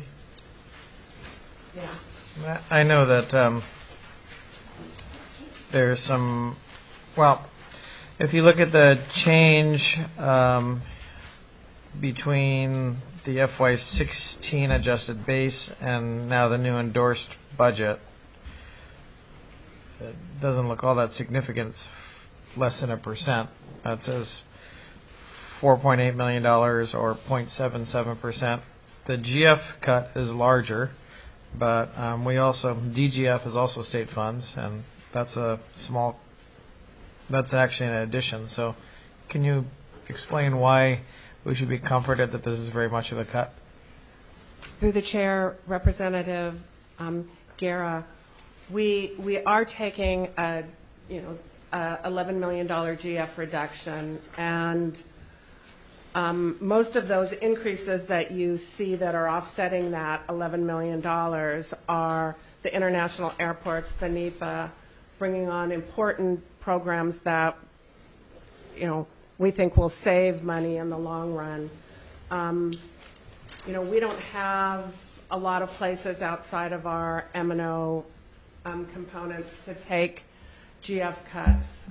Yeah. I know that um, there's some, well, if you look at the change um, between the F Y sixteen adjusted base and now the new endorsed budget, it doesn't look all that significant. It's less than a percent. It says four point eight million dollars or zero point seven seven percent. The G F cut is larger, but um, we also, D G F is also state funds, and that's a small, that's actually an addition. So can you explain why we should be comforted that this is very much of a cut? Through the chair, Representative um, Guerra, We we are taking a you know a eleven million dollars G F reduction, and um, most of those increases that you see that are offsetting that eleven million dollars are the international airports, the N E P A, bringing on important programs that you know we think will save money in the long run. Um, you know we don't have a lot of places outside of our M and O Um, components to take G F cuts.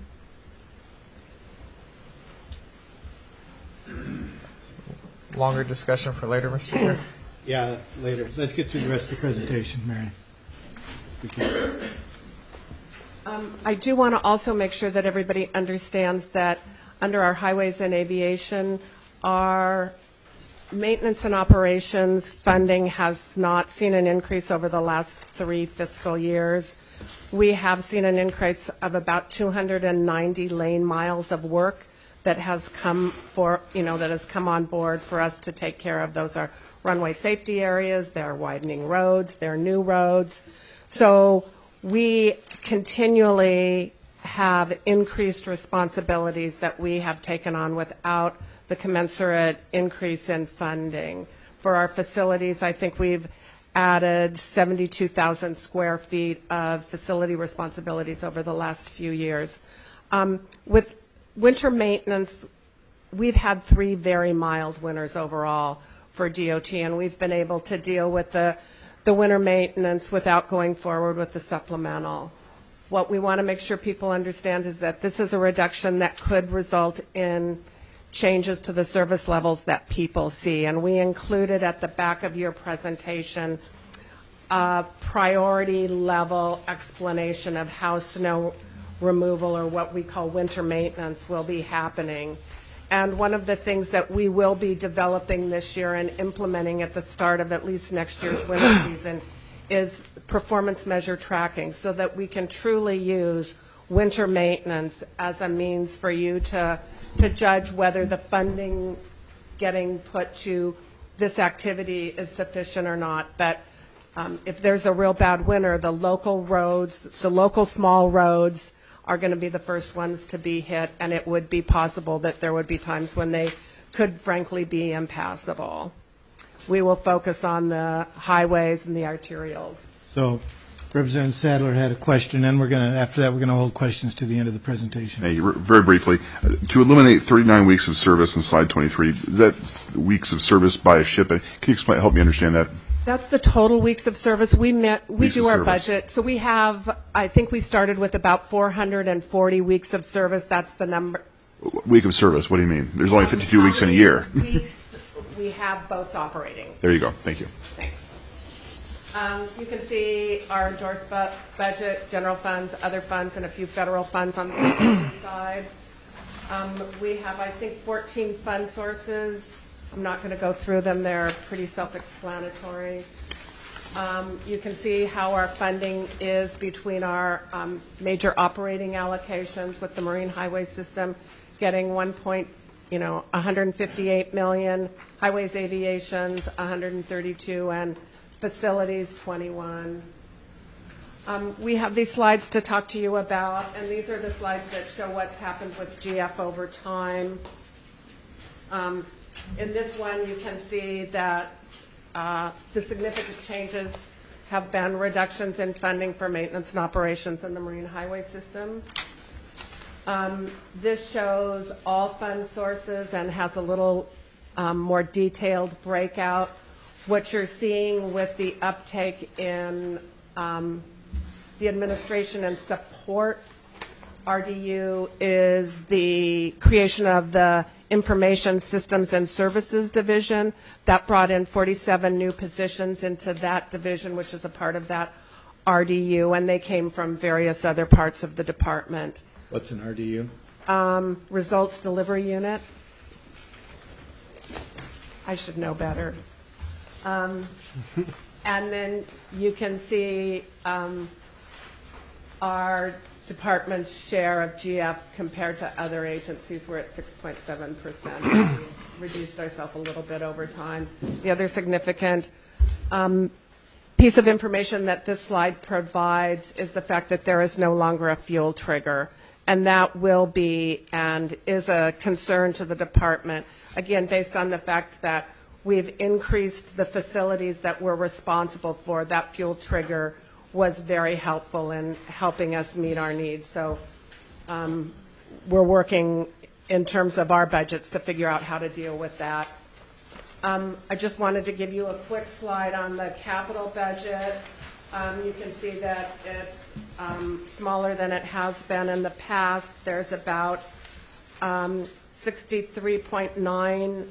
Longer discussion for later, Mister Chair. Yeah, later. Let's get through the rest of the presentation, Mary. We can. Um, I do want to also make sure that everybody understands that under our highways and aviation, our maintenance and operations funding has not seen an increase over the last three fiscal years. We have seen an increase of about two hundred ninety lane miles of work that has come for, you know, that has come on board for us to take care of. Those are runway safety areas, they're widening roads, they're new roads. So we continually have increased responsibilities that we have taken on without the commensurate increase in funding. For our facilities, I think we've added seventy-two thousand square feet of facility responsibilities over the last few years. Um, with winter maintenance, we've had three very mild winters overall for D O T, and we've been able to deal with the, the winter maintenance without going forward with the supplemental. What we want to make sure people understand is that this is a reduction that could result in changes to the service levels that people see. And we included at the back of your presentation a priority level explanation of how snow removal, or what we call winter maintenance, will be happening. And one of the things that we will be developing this year and implementing at the start of at least next year's winter season is performance measure tracking, so that we can truly use winter maintenance as a means for you to to judge whether the funding getting put to this activity is sufficient or not. But um, if there's a real bad winter, the local roads, the local small roads are going to be the first ones to be hit, and it would be possible that there would be times when they could frankly be impassable. We will focus on the highways and the arterials. So Representative Sadler had a question, and we're going to, after that, we're going to hold questions to the end of the presentation. Hey, very briefly, uh, to eliminate thirty-nine weeks of service in slide twenty-three, is that weeks of service by a ship? Can you explain, help me understand that? That's the total weeks of service. We met, we Weeks do of our service. budget. So we have, I think we started with about four hundred forty weeks of service. That's the number. Week of service, what do you mean? There's only fifty-two weeks in a year. Weeks we have boats operating. There you go. Thank you. Thanks. Um, you can see our endorsed bu- budget, general funds, other funds, and a few federal funds on the side. Um, we have, I think, fourteen fund sources. I'm not going to go through them. They're pretty self-explanatory. Um, you can see how our funding is between our um, major operating allocations, with the Marine Highway System getting one point, you know, one hundred fifty-eight million, Highways Aviation's one hundred thirty-two, and facilities twenty-one. Um, we have these slides to talk to you about, and these are the slides that show what's happened with G F over time. Um, in this one, you can see that uh, the significant changes have been reductions in funding for maintenance and operations in the Marine Highway System. Um, this shows all fund sources and has a little um, more detailed breakout. What you're seeing with the uptake in um, the administration and support R D U is the creation of the Information Systems and Services Division. That brought in forty-seven new positions into that division, which is a part of that R D U, and they came from various other parts of the department. What's an R D U? Um, Results Delivery Unit. I should know better. Um, and then you can see um, our department's share of G F compared to other agencies. We're at six point seven percent. We reduced ourselves a little bit over time. The other significant um, piece of information that this slide provides is the fact that there is no longer a fuel trigger, and that will be and is a concern to the department, again, based on the fact that we've increased the facilities that we're responsible for. That fuel trigger was very helpful in helping us meet our needs. So um, we're working in terms of our budgets to figure out how to deal with that. Um, I just wanted to give you a quick slide on the capital budget. Um, you can see that it's um, smaller than it has been in the past. There's about um, sixty-three point nine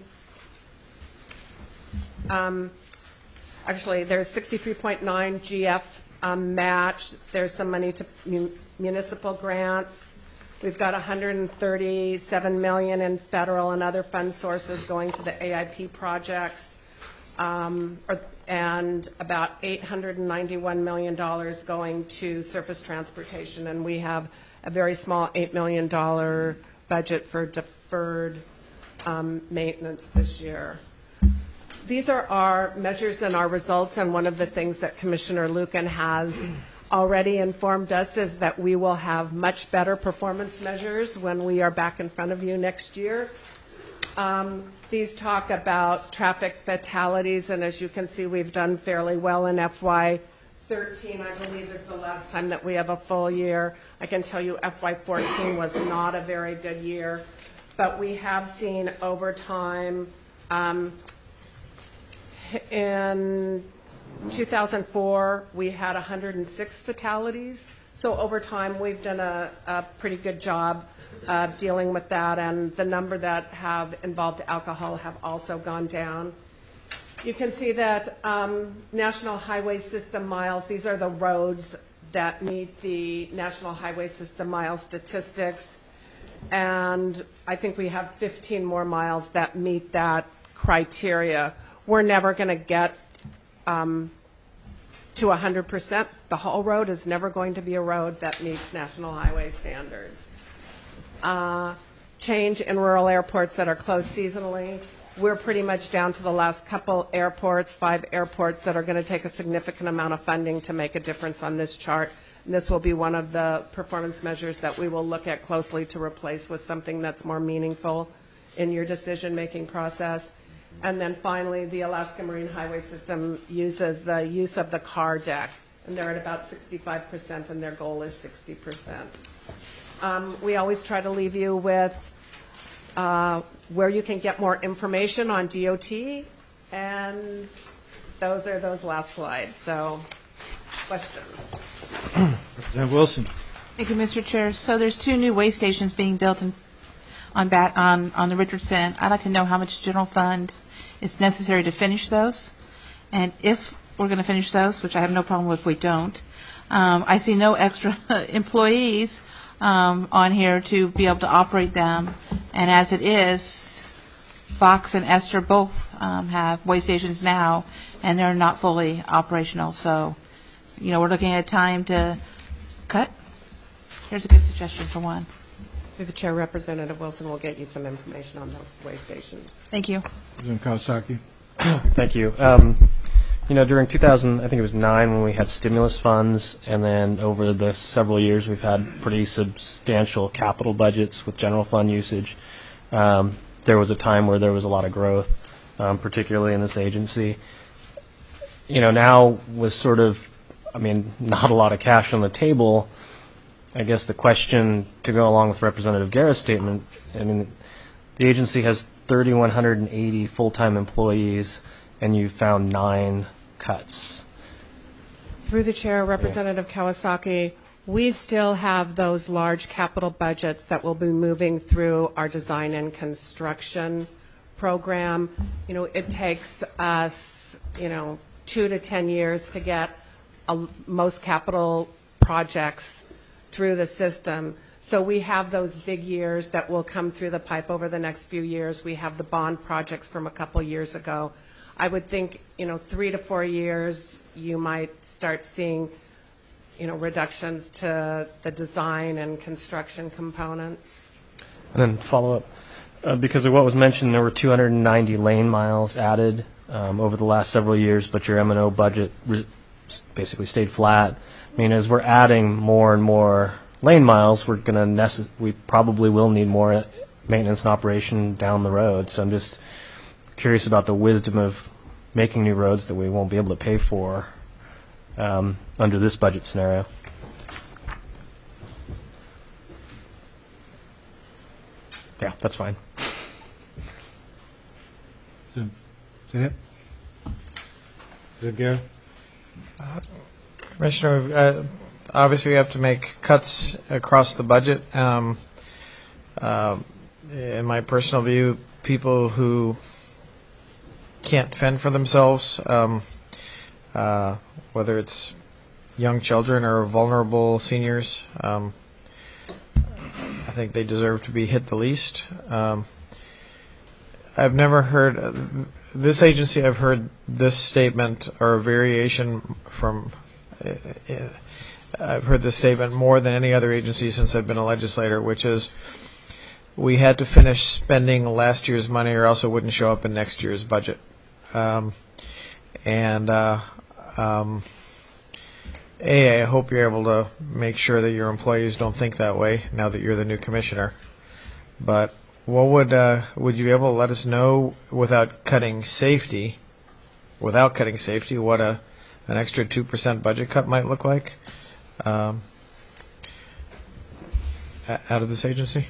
Um, actually, there's sixty-three point nine G F um, match. There's some money to municipal grants. We've got one hundred thirty-seven million dollars in federal and other fund sources going to the A I P projects, um, or, and about eight hundred ninety-one million dollars going to surface transportation. And we have a very small eight million dollars budget for deferred um, maintenance this year. These are our measures and our results, and one of the things that Commissioner Lucan has already informed us is that we will have much better performance measures when we are back in front of you next year. Um, these talk about traffic fatalities, and as you can see, we've done fairly well in F Y thirteen, I believe, is the last time that we have a full year. I can tell you F Y fourteen was not a very good year, but we have seen over time, um, in two thousand four, we had one hundred six fatalities. So over time, we've done a, a pretty good job of dealing with that, and the number that have involved alcohol have also gone down. You can see that um, National Highway System miles, these are the roads that meet the National Highway System mile statistics, and I think we have fifteen more miles that meet that criteria. We're never going to get um, to one hundred percent. The whole road is never going to be a road that meets national highway standards. Uh, change in rural airports that are closed seasonally. We're pretty much down to the last couple airports, five airports that are going to take a significant amount of funding to make a difference on this chart. And this will be one of the performance measures that we will look at closely to replace with something that's more meaningful in your decision-making process. And then finally, the Alaska Marine Highway System uses the use of the car deck, and they're at about sixty-five percent, and their goal is sixty percent. Um, we always try to leave you with uh, where you can get more information on D O T, and those are those last slides. So, questions? Representative Wilson. Thank you, Mister Chair. So there's two new weigh stations being built in, on, bat, on, on the Richardson. I'd like to know how much general fund is necessary to finish those, and if we're going to finish those, which I have no problem with if we don't. Um, I see no extra employees um, on here to be able to operate them, and as it is, Fox and Esther both um, have weigh stations now, and they're not fully operational. So, you know, we're looking at time to cut. Here's a good suggestion for one. Through the chair, Representative Wilson will get you some information on those weigh stations. Thank you. Representative Kawasaki. Thank you. Um, you know, during two thousand, I think it was nine, when we had stimulus funds, and then over the several years, we've had pretty substantial capital budgets with general fund usage. Um, there was a time where there was a lot of growth, um, particularly in this agency. You know, now with sort of, I mean, not a lot of cash on the table, I guess the question to go along with Representative Guerra's statement, I mean, the agency has three thousand one hundred eighty full-time employees, and you found nine cuts. Through the chair, Representative Kawasaki, we still have those large capital budgets that will be moving through our design and construction program. You know, it takes us, you know, two to ten years to get a, most capital projects through the system. So we have those big years that will come through the pipe over the next few years. We have the bond projects from a couple years ago. I would think, you know, three to four years, you might start seeing, you know, reductions to the design and construction components. And then follow up, uh, because of what was mentioned, there were two hundred ninety lane miles added um, over the last several years, but your M and O budget re- basically stayed flat. I mean, as we're adding more and more lane miles, we're going to necess- we probably will need more maintenance and operation down the road. So I'm just curious about the wisdom of making new roads that we won't be able to pay for um, under this budget scenario. Yeah, that's fine. Is that it? Is it Gary? Uh, Commissioner, uh, obviously we have to make cuts across the budget. Um, uh, in my personal view, people who can't fend for themselves, um, uh, whether it's young children or vulnerable seniors. Um, I think they deserve to be hit the least. Um, I've never heard, uh, this agency, I've heard this statement or a variation from, uh, uh, I've heard this statement more than any other agency since I've been a legislator, which is we had to finish spending last year's money or else it wouldn't show up in next year's budget. Um, and uh, um, A, I hope you're able to make sure that your employees don't think that way now that you're the new commissioner. But what would uh, would you be able to let us know without cutting safety, without cutting safety, what a an extra two percent budget cut might look like um, a- out of this agency?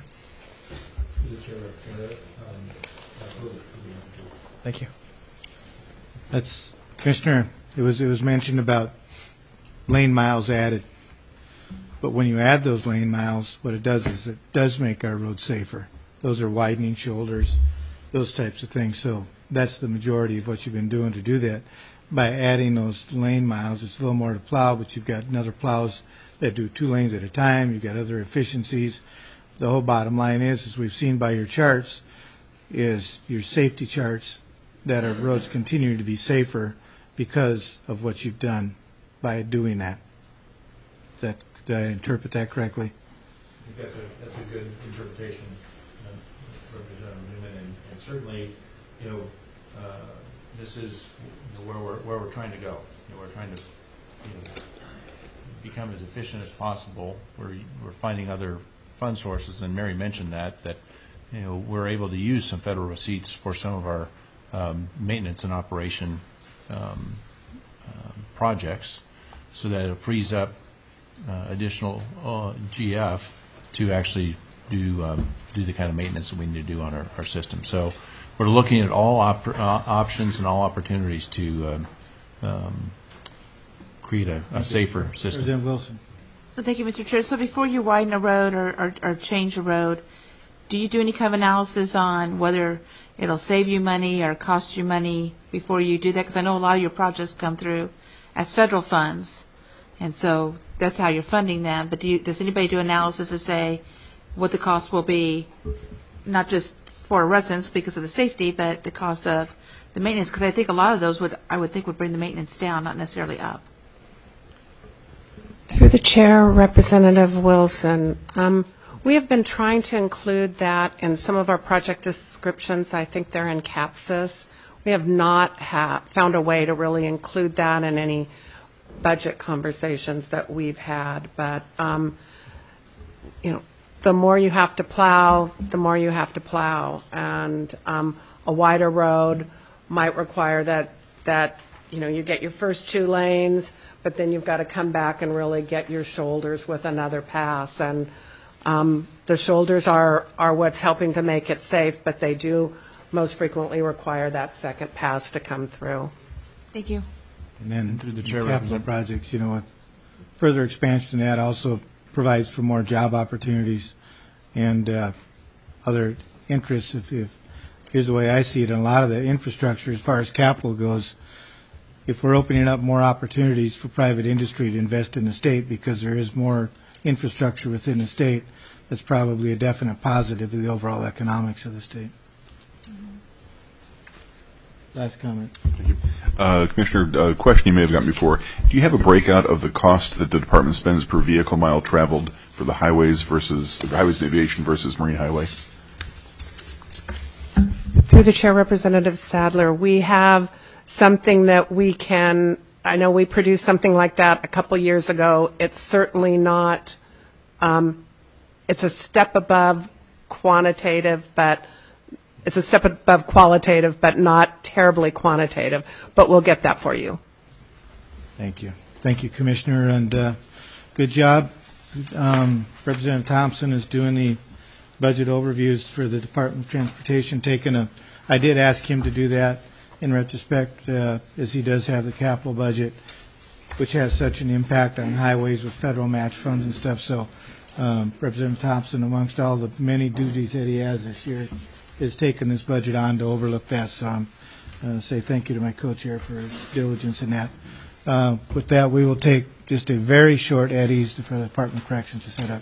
Thank you. That's, Commissioner, it was, it was mentioned about lane miles added. But when you add those lane miles, what it does is it does make our roads safer. Those are widening shoulders, those types of things. So that's the majority of what you've been doing to do that. By adding those lane miles, it's a little more to plow, but you've got another plows that do two lanes at a time. You've got other efficiencies. The whole bottom line is, as we've seen by your charts, is your safety charts that our roads continue to be safer because of what you've done by doing that. Is that, did I interpret that correctly? I think that's a, that's a good interpretation, uh, Representative Newman, and, and certainly, you know, uh, this is you know, where we're where we're trying to go. You know, we're trying to you know, become as efficient as possible. We're we're finding other fund sources, and Mary mentioned that that you know we're able to use some federal receipts for some of our um, maintenance and operation um, uh, projects, so that it frees up uh, additional uh, G F to actually do um, do the kind of maintenance that we need to do on our, our system. So we're looking at all op- uh, options and all opportunities to um, um, create a, a safer system. Representative Wilson. So thank you, Mister Chair. So before you widen a road or, or, or change a road, do you do any kind of analysis on whether it'll save you money or cost you money before you do that? Because I know a lot of your projects come through as federal funds, and so that's how you're funding them. But do you, does anybody do analysis to say what the cost will be, not just for residents because of the safety, but the cost of the maintenance? Because I think a lot of those would, I would think, would bring the maintenance down, not necessarily up. Through the chair, Representative Wilson, um, we have been trying to include that in some of our project descriptions. I think they're in CAPSIS. We have not ha- found a way to really include that in any budget conversations that we've had. But, um, you know, the more you have to plow, the more you have to plow. And um, a wider road might require that, that, you know, you get your first two lanes, but then you've got to come back and really get your shoulders with another pass. And um, the shoulders are, are what's helping to make it safe, but they do most frequently require that second pass to come through. Thank you. And then Through the chair, capital Representative. projects, you know, with further expansion of that also provides for more job opportunities and uh, other interests. If, if here's the way I see it, in a lot of the infrastructure as far as capital goes, if we're opening up more opportunities for private industry to invest in the state because there is more infrastructure within the state, that's probably a definite positive to the overall economics of the state. Last comment. Thank you. Uh, Commissioner, a question you may have gotten before. Do you have a breakout of the cost that the department spends per vehicle mile traveled for the highways versus the highways and aviation versus marine highway? Through the chair, Representative Sadler, we have something that we can, I know we produced something like that a couple years ago. It's certainly not, um, it's a step above quantitative, but it's a step above qualitative, but not terribly quantitative. But we'll get that for you. Thank you. Thank you, Commissioner, and uh, good job. Um, Representative Thompson is doing the budget overviews for the Department of Transportation. Taking a, I did ask him to do that in retrospect, uh, as he does have the capital budget, which has such an impact on highways with federal match funds and stuff. So um, Representative Thompson, amongst all the many duties that he has this year, has taken this budget on to overlook that. So I'm uh, say thank you to my co-chair for his diligence in that. Uh, With that, we will take just a very short at ease for the Department of Corrections to set up.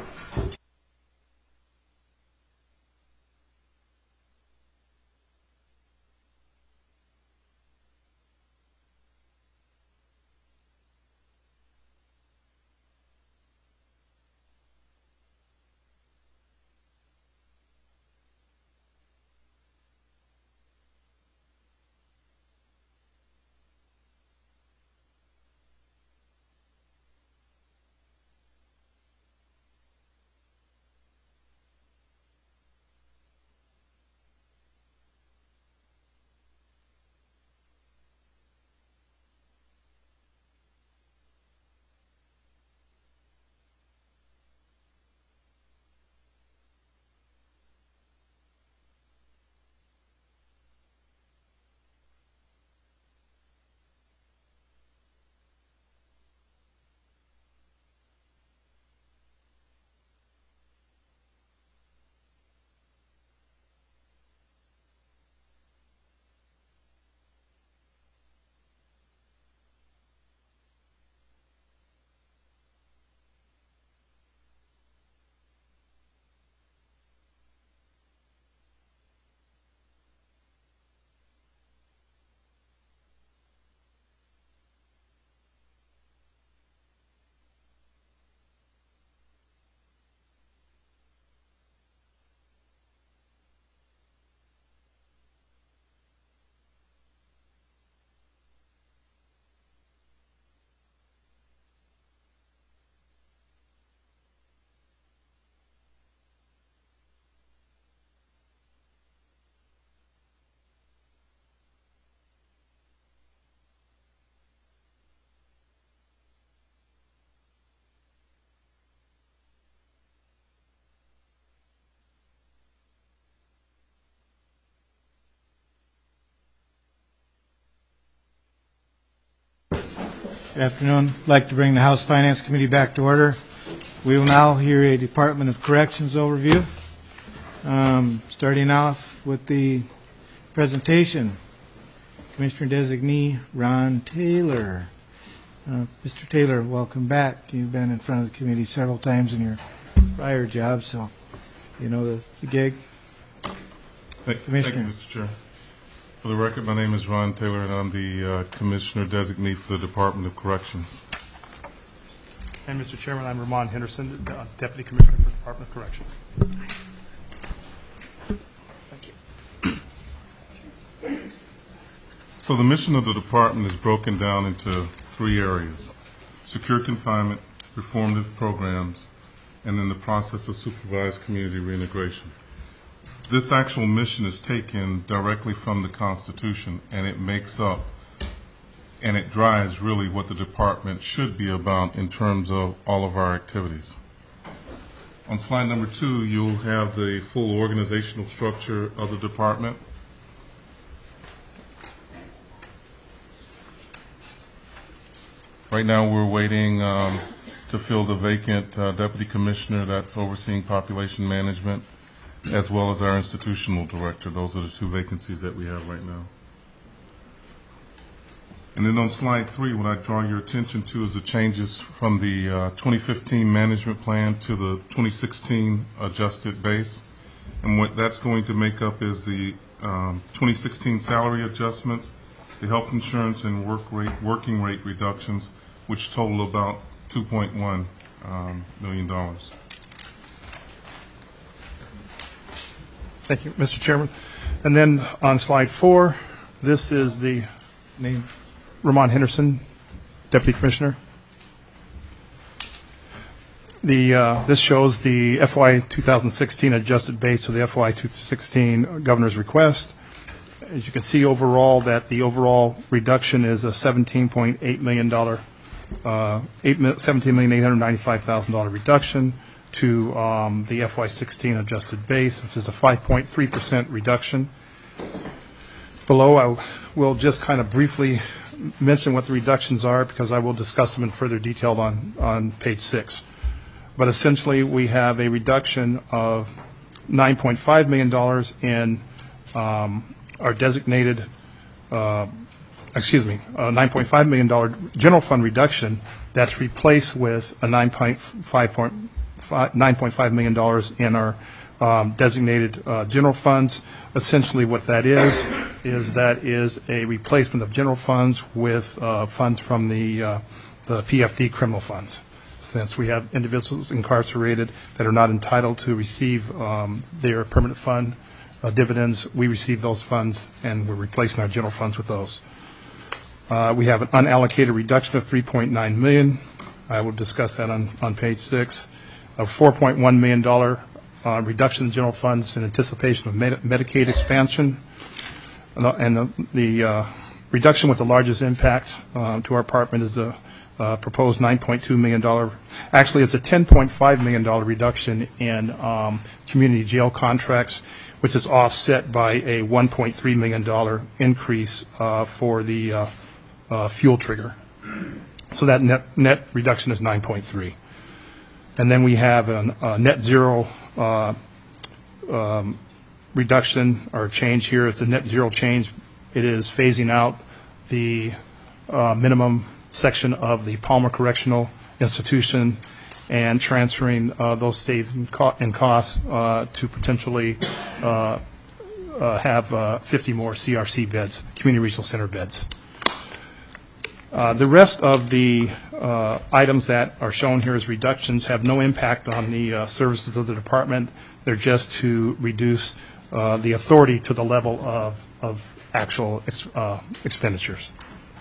Good afternoon. I'd like to bring the House Finance Committee back to order. We will now hear a Department of Corrections overview. Um, starting off with the presentation, Commissioner Designee Ron Taylor. Uh, Mister Taylor, welcome back. You've been in front of the committee several times in your prior job, so you know the, the gig. Thank, Commissioner. thank you, Mister Chair. For the record, my name is Ron Taylor, and I'm the uh, Commissioner Designee for the Department of Corrections. And Mister Chairman, I'm Ramon Henderson, uh, Deputy Commissioner for the Department of Corrections. Thank you. So the mission of the department is broken down into three areas: secure confinement, reformative programs, and then the process of supervised community reintegration. This actual mission is taken directly from the Constitution, and it makes up and it drives really what the department should be about in terms of all of our activities. On slide number two, you'll have the full organizational structure of the department. Right now, we're waiting um, to fill the vacant uh, deputy commissioner that's overseeing population management, as well as our institutional director. Those are the two vacancies that we have right now. And then on slide three, what I draw your attention to is the changes from the uh, twenty fifteen management plan to the twenty sixteen adjusted base. And what that's going to make up is the um, twenty sixteen salary adjustments, the health insurance and work rate, working rate reductions, which total about two point one um, million dollars. Thank you, Mister Chairman. And then on slide four, this is the name. Ramon Henderson, Deputy Commissioner. The uh, this shows the F Y twenty sixteen adjusted base to the F Y twenty sixteen governor's request. As you can see overall, that the overall reduction is a seventeen point eight million dollars, uh, seventeen million eight hundred ninety-five thousand dollars reduction to um, the F Y sixteen adjusted base, which is a five point three percent reduction. Below, I will just kind of briefly mention what the reductions are, because I will discuss them in further detail on, on page six. But essentially, we have a reduction of nine point five million dollars in um, our designated uh, excuse me, a nine point five million dollars general fund reduction that's replaced with a nine point five million dollars in our um, designated uh, general funds. Essentially what that is, is that is a replacement of general funds with uh, funds from the, uh, the P F D criminal funds. Since we have individuals incarcerated that are not entitled to receive um, their permanent fund uh, dividends, we receive those funds and we're replacing our general funds with those. Uh, we have an unallocated reduction of three point nine million dollars. I will discuss that on, on page six. A four point one million dollars uh, reduction in general funds in anticipation of Med- Medicaid expansion. And the, and the, the uh, reduction with the largest impact uh, to our department is the uh, proposed nine point two million dollars. Actually, it's a ten point five million dollars reduction in um, community jail contracts, which is offset by a one point three million dollars increase uh, for the uh, uh, fuel trigger. So that net, net reduction is nine point three. And then we have a uh, net zero uh, um, reduction or change here. It's a net zero change. It is phasing out the uh, minimum section of the Palmer Correctional Institution and transferring uh, those savings co- in costs uh, to potentially uh, uh, have uh, fifty more C R C beds, Community Regional Center beds. Uh, the rest of the uh, items that are shown here as reductions have no impact on the uh, services of the department. They're just to reduce uh, the authority to the level of, of actual ex- uh, expenditures.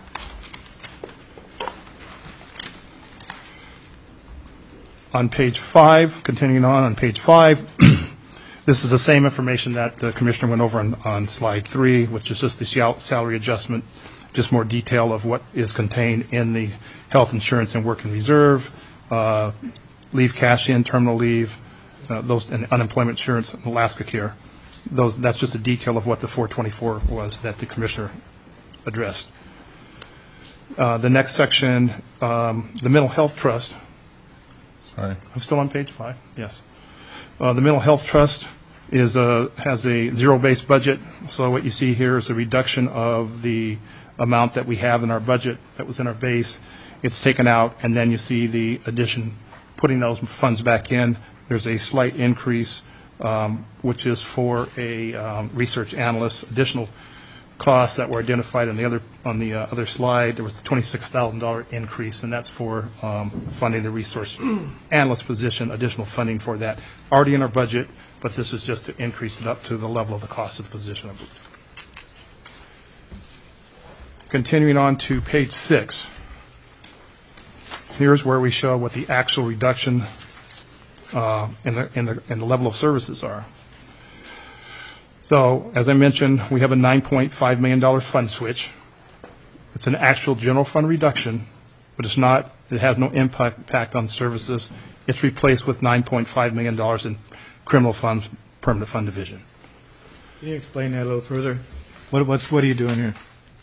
On page five, continuing on on page five, this is the same information that the Commissioner went over on, on slide three, which is just the sal- salary adjustment, just more detail of what is contained in the health insurance and working reserve, uh, leave cash in, terminal leave, uh, those, and unemployment insurance, and Alaska Care. Those, that's just a detail of what the four twenty-four was that the Commissioner addressed. Uh, the next section, um, the Mental Health Trust. Sorry. I'm still on page five, yes. Uh, the Mental Health Trust is a, has a zero-based budget, so what you see here is a reduction of the amount that we have in our budget that was in our base. It's taken out, and then you see the addition, putting those funds back in. There's a slight increase, um, which is for a um, research analyst, additional costs that were identified on the other on the uh, other slide. There was a twenty-six thousand dollars increase, and that's for um, funding the resource analyst position, additional funding for that. Already in our budget, but this is just to increase it up to the level of the cost of the position, I believe. Continuing on to page six, here's where we show what the actual reduction uh, in, the, in, the, in the level of services are. So, as I mentioned, we have a nine point five million dollars fund switch. It's an actual general fund reduction, but it's not, it has no impact, impact on services. It's replaced with nine point five million dollars in criminal funds, permanent fund division. Can you explain that a little further? What, what's, what are you doing here?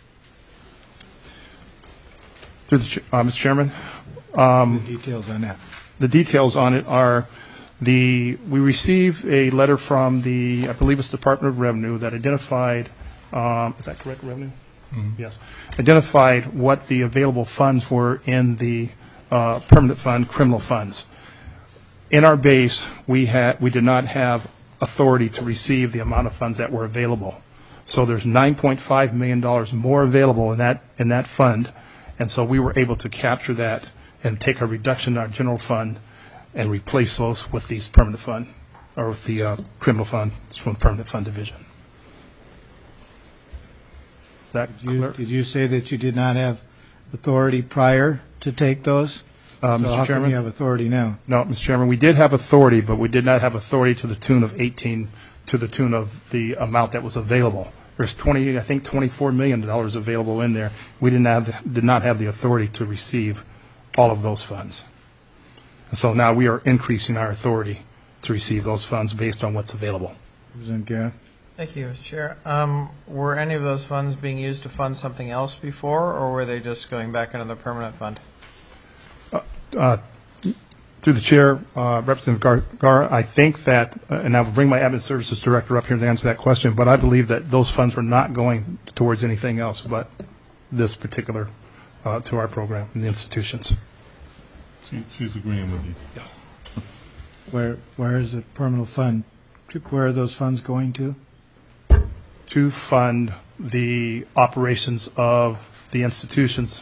Through the, uh, Mister Chairman, um, the details on that. The details on it are the we received a letter from the I believe it's Department of Revenue that identified um, is that correct revenue? Mm-hmm. Yes, identified what the available funds were in the uh, permanent fund, criminal funds. In our base, we had we did not have authority to receive the amount of funds that were available. So there's nine point five million dollars more available in that in that fund. And so we were able to capture that and take a reduction in our general fund and replace those with these permanent fund, or with the uh, criminal fund from the permanent fund division. Is that did you, clear? Did you say that you did not have authority prior to take those? Uh, so Mister how Chairman, come you have authority now? No, Mister Chairman, we did have authority, but we did not have authority to the tune of eighteen, to the tune of the amount that was available. There's twenty, I think, twenty-four million dollars available in there. We didn't have, did not have the authority to receive all of those funds. And so now we are increasing our authority to receive those funds based on what's available. Representative Gaff. Thank you, Mister Chair. Um, were any of those funds being used to fund something else before, or were they just going back into the permanent fund? Uh, uh, Through the chair, uh, Representative Gar, Gar, I think that, uh, and I will bring my Admin Services Director up here to answer that question, but I believe that those funds were not going towards anything else but this particular, uh, to our program in the institutions. She, she's agreeing with you. Yeah. Where, where is the permanent fund? Where are those funds going to? To fund the operations of the institutions.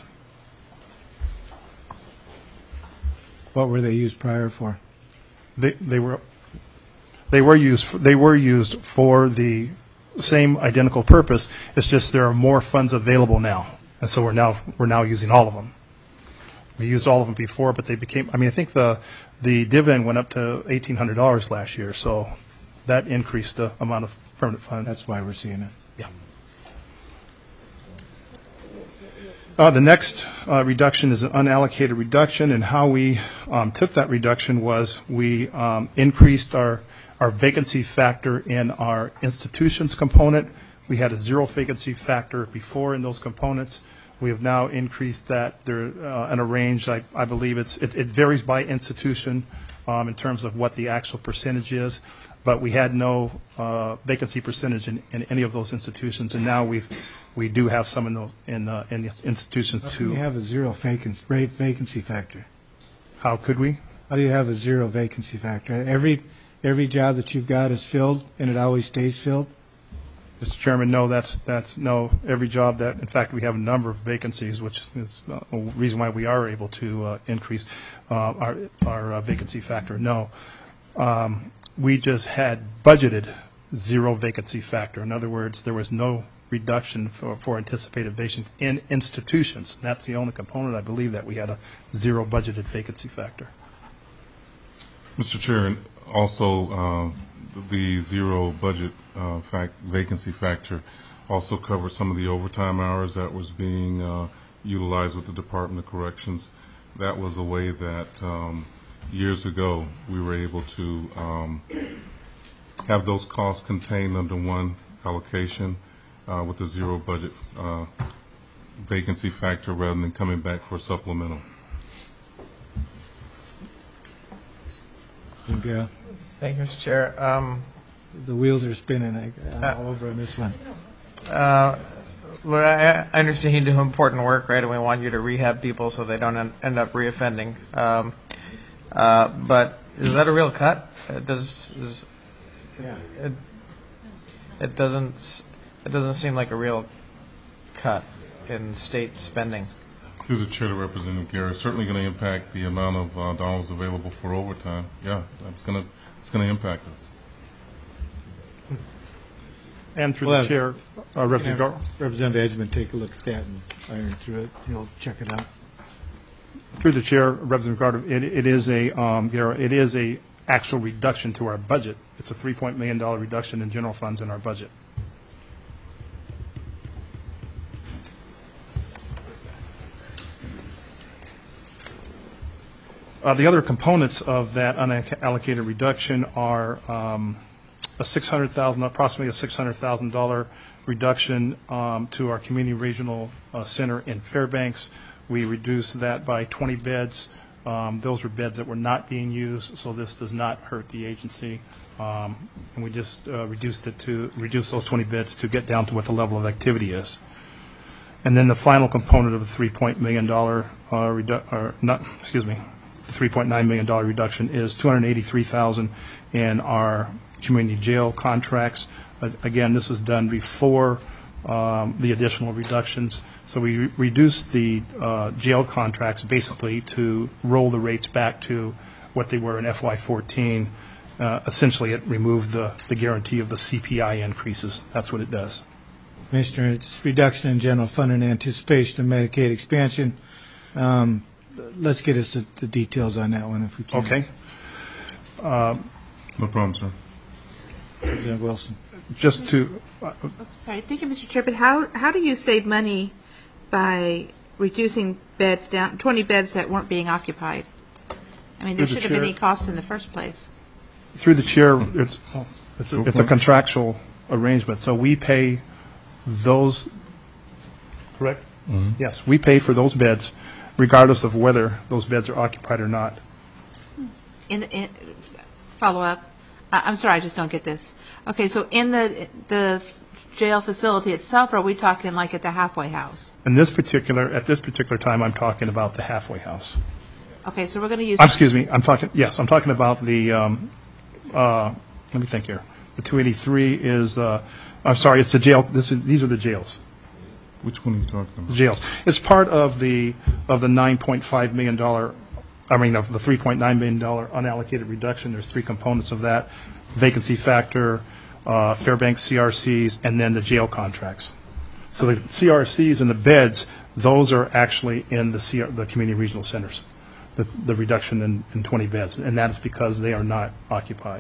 What were they used prior for? They, they were, they were used, for- they were used for the same identical purpose. It's just there are more funds available now, and so we're now, we're now using all of them. We used all of them before, but they became, I mean, I think the, the dividend went up to eighteen hundred dollars last year, so that increased the amount of permanent fund. That's why we're seeing it. Yeah. Uh, The next uh, reduction is an unallocated reduction, and how we um, took that reduction was we um, increased our, our vacancy factor in our institutions component. We had a zero vacancy factor before in those components. We have now increased that there uh, in a range, I, I believe it's, it, it varies by institution um, in terms of what the actual percentage is, but we had no uh, vacancy percentage in, in any of those institutions, and now we've, we do have some in the, in the, in the institutions How can too. you have a zero vacancy, rate vacancy factor? How could we? How do you have a zero vacancy factor? Every, every job that you've got is filled, and it always stays filled? Mister Chairman, no, that's, that's, no, every job that, in fact, we have a number of vacancies, which is uh, a reason why we are able to uh, increase uh, our, our uh, vacancy factor, no. Um, We just had budgeted zero vacancy factor. In other words, there was no reduction for, for anticipated vacancies in institutions. That's the only component, I believe, that we had a zero budgeted vacancy factor. Mister Chair, and also uh, the zero budget uh, fact, vacancy factor also covered some of the overtime hours that was being uh, utilized with the Department of Corrections. That was a way that um, years ago we were able to um, have those costs contained under one allocation uh, with a zero budget uh, vacancy factor rather than coming back for supplemental. Yeah, Thank you, Mister Chair. Um, the wheels are spinning uh, all over on this one. uh, Look, I I understand you do important work, right, and we want you to rehab people so they don't en- end up reoffending. Um, uh, But is that a real cut? It does, is, Yeah. it, it doesn't, s- it doesn't seem like a real cut in state spending. Through the chair to Representative Garrett, certainly going to impact the amount of uh, dollars available for overtime. Yeah, that's going to, it's going to impact us. And through Well, the chair, uh, Representative Gar- Representative Edgman, take a look at that and iron through it. He'll check it out. through the chair, Representative Carter, it, it is a, um, Garrett, it is a actual reduction to our budget. It's a three point million dollar reduction in general funds in our budget. Uh, the other components of that unallocated reduction are um, a six hundred thousand, approximately a six hundred thousand dollar reduction um, to our community regional uh, center in Fairbanks. We reduced that by twenty beds. Um, those were beds that were not being used, so this does not hurt the agency. Um, and we just uh, reduced it to reduce those twenty beds to get down to what the level of activity is. And then the final component of the three point million dollar uh, redu- or not, excuse me, the three point nine million dollar reduction is two hundred eighty-three thousand in our community jail contracts. Uh, again, this was done before um, the additional reductions. So we re- reduced the uh, jail contracts basically to roll the rates back to what they were in F Y fourteen. Uh, essentially, it removed the, the guarantee of the C P I increases. That's what it does. Commissioner, it's reduction in general fund in anticipation of Medicaid expansion. Um, Let's get us the, the details on that one if we can. Okay. Uh, No problem, sir. Representative Wilson. just to, uh, Oh, sorry, thank you, Mister Chair, but how, how do you save money by reducing beds down, twenty beds that weren't being occupied? I mean, there Through the should have been chair. any cost in the first place. through the chair, it's, it's a, Go it's for a it. contractual arrangement. So we pay those, correct? Yes, we pay for those beds regardless of whether those beds are occupied or not. In, in, follow up, I- I'm sorry, I just don't get this. Okay, so in the, the jail facility itself, or are we talking like at the halfway house? In this particular, at this particular time, I'm talking about the halfway house. Okay, so we're going to use. Um, Excuse me, I'm talking, yes, I'm talking about the, um, uh, let me think here. The two eighty-three is, uh, I'm sorry, it's the jail, this is, these are the jails. Which one are you talking about? Jails. It's part of the, of the nine point five million dollars, I mean, of the three point nine million dollars unallocated reduction. There's three components of that: vacancy factor, uh, Fairbanks C R Cs, and then the jail contracts. So the C R Cs and the beds, those are actually in the C R, the community regional centers, the, the reduction in, in twenty beds, and that is because they are not occupied.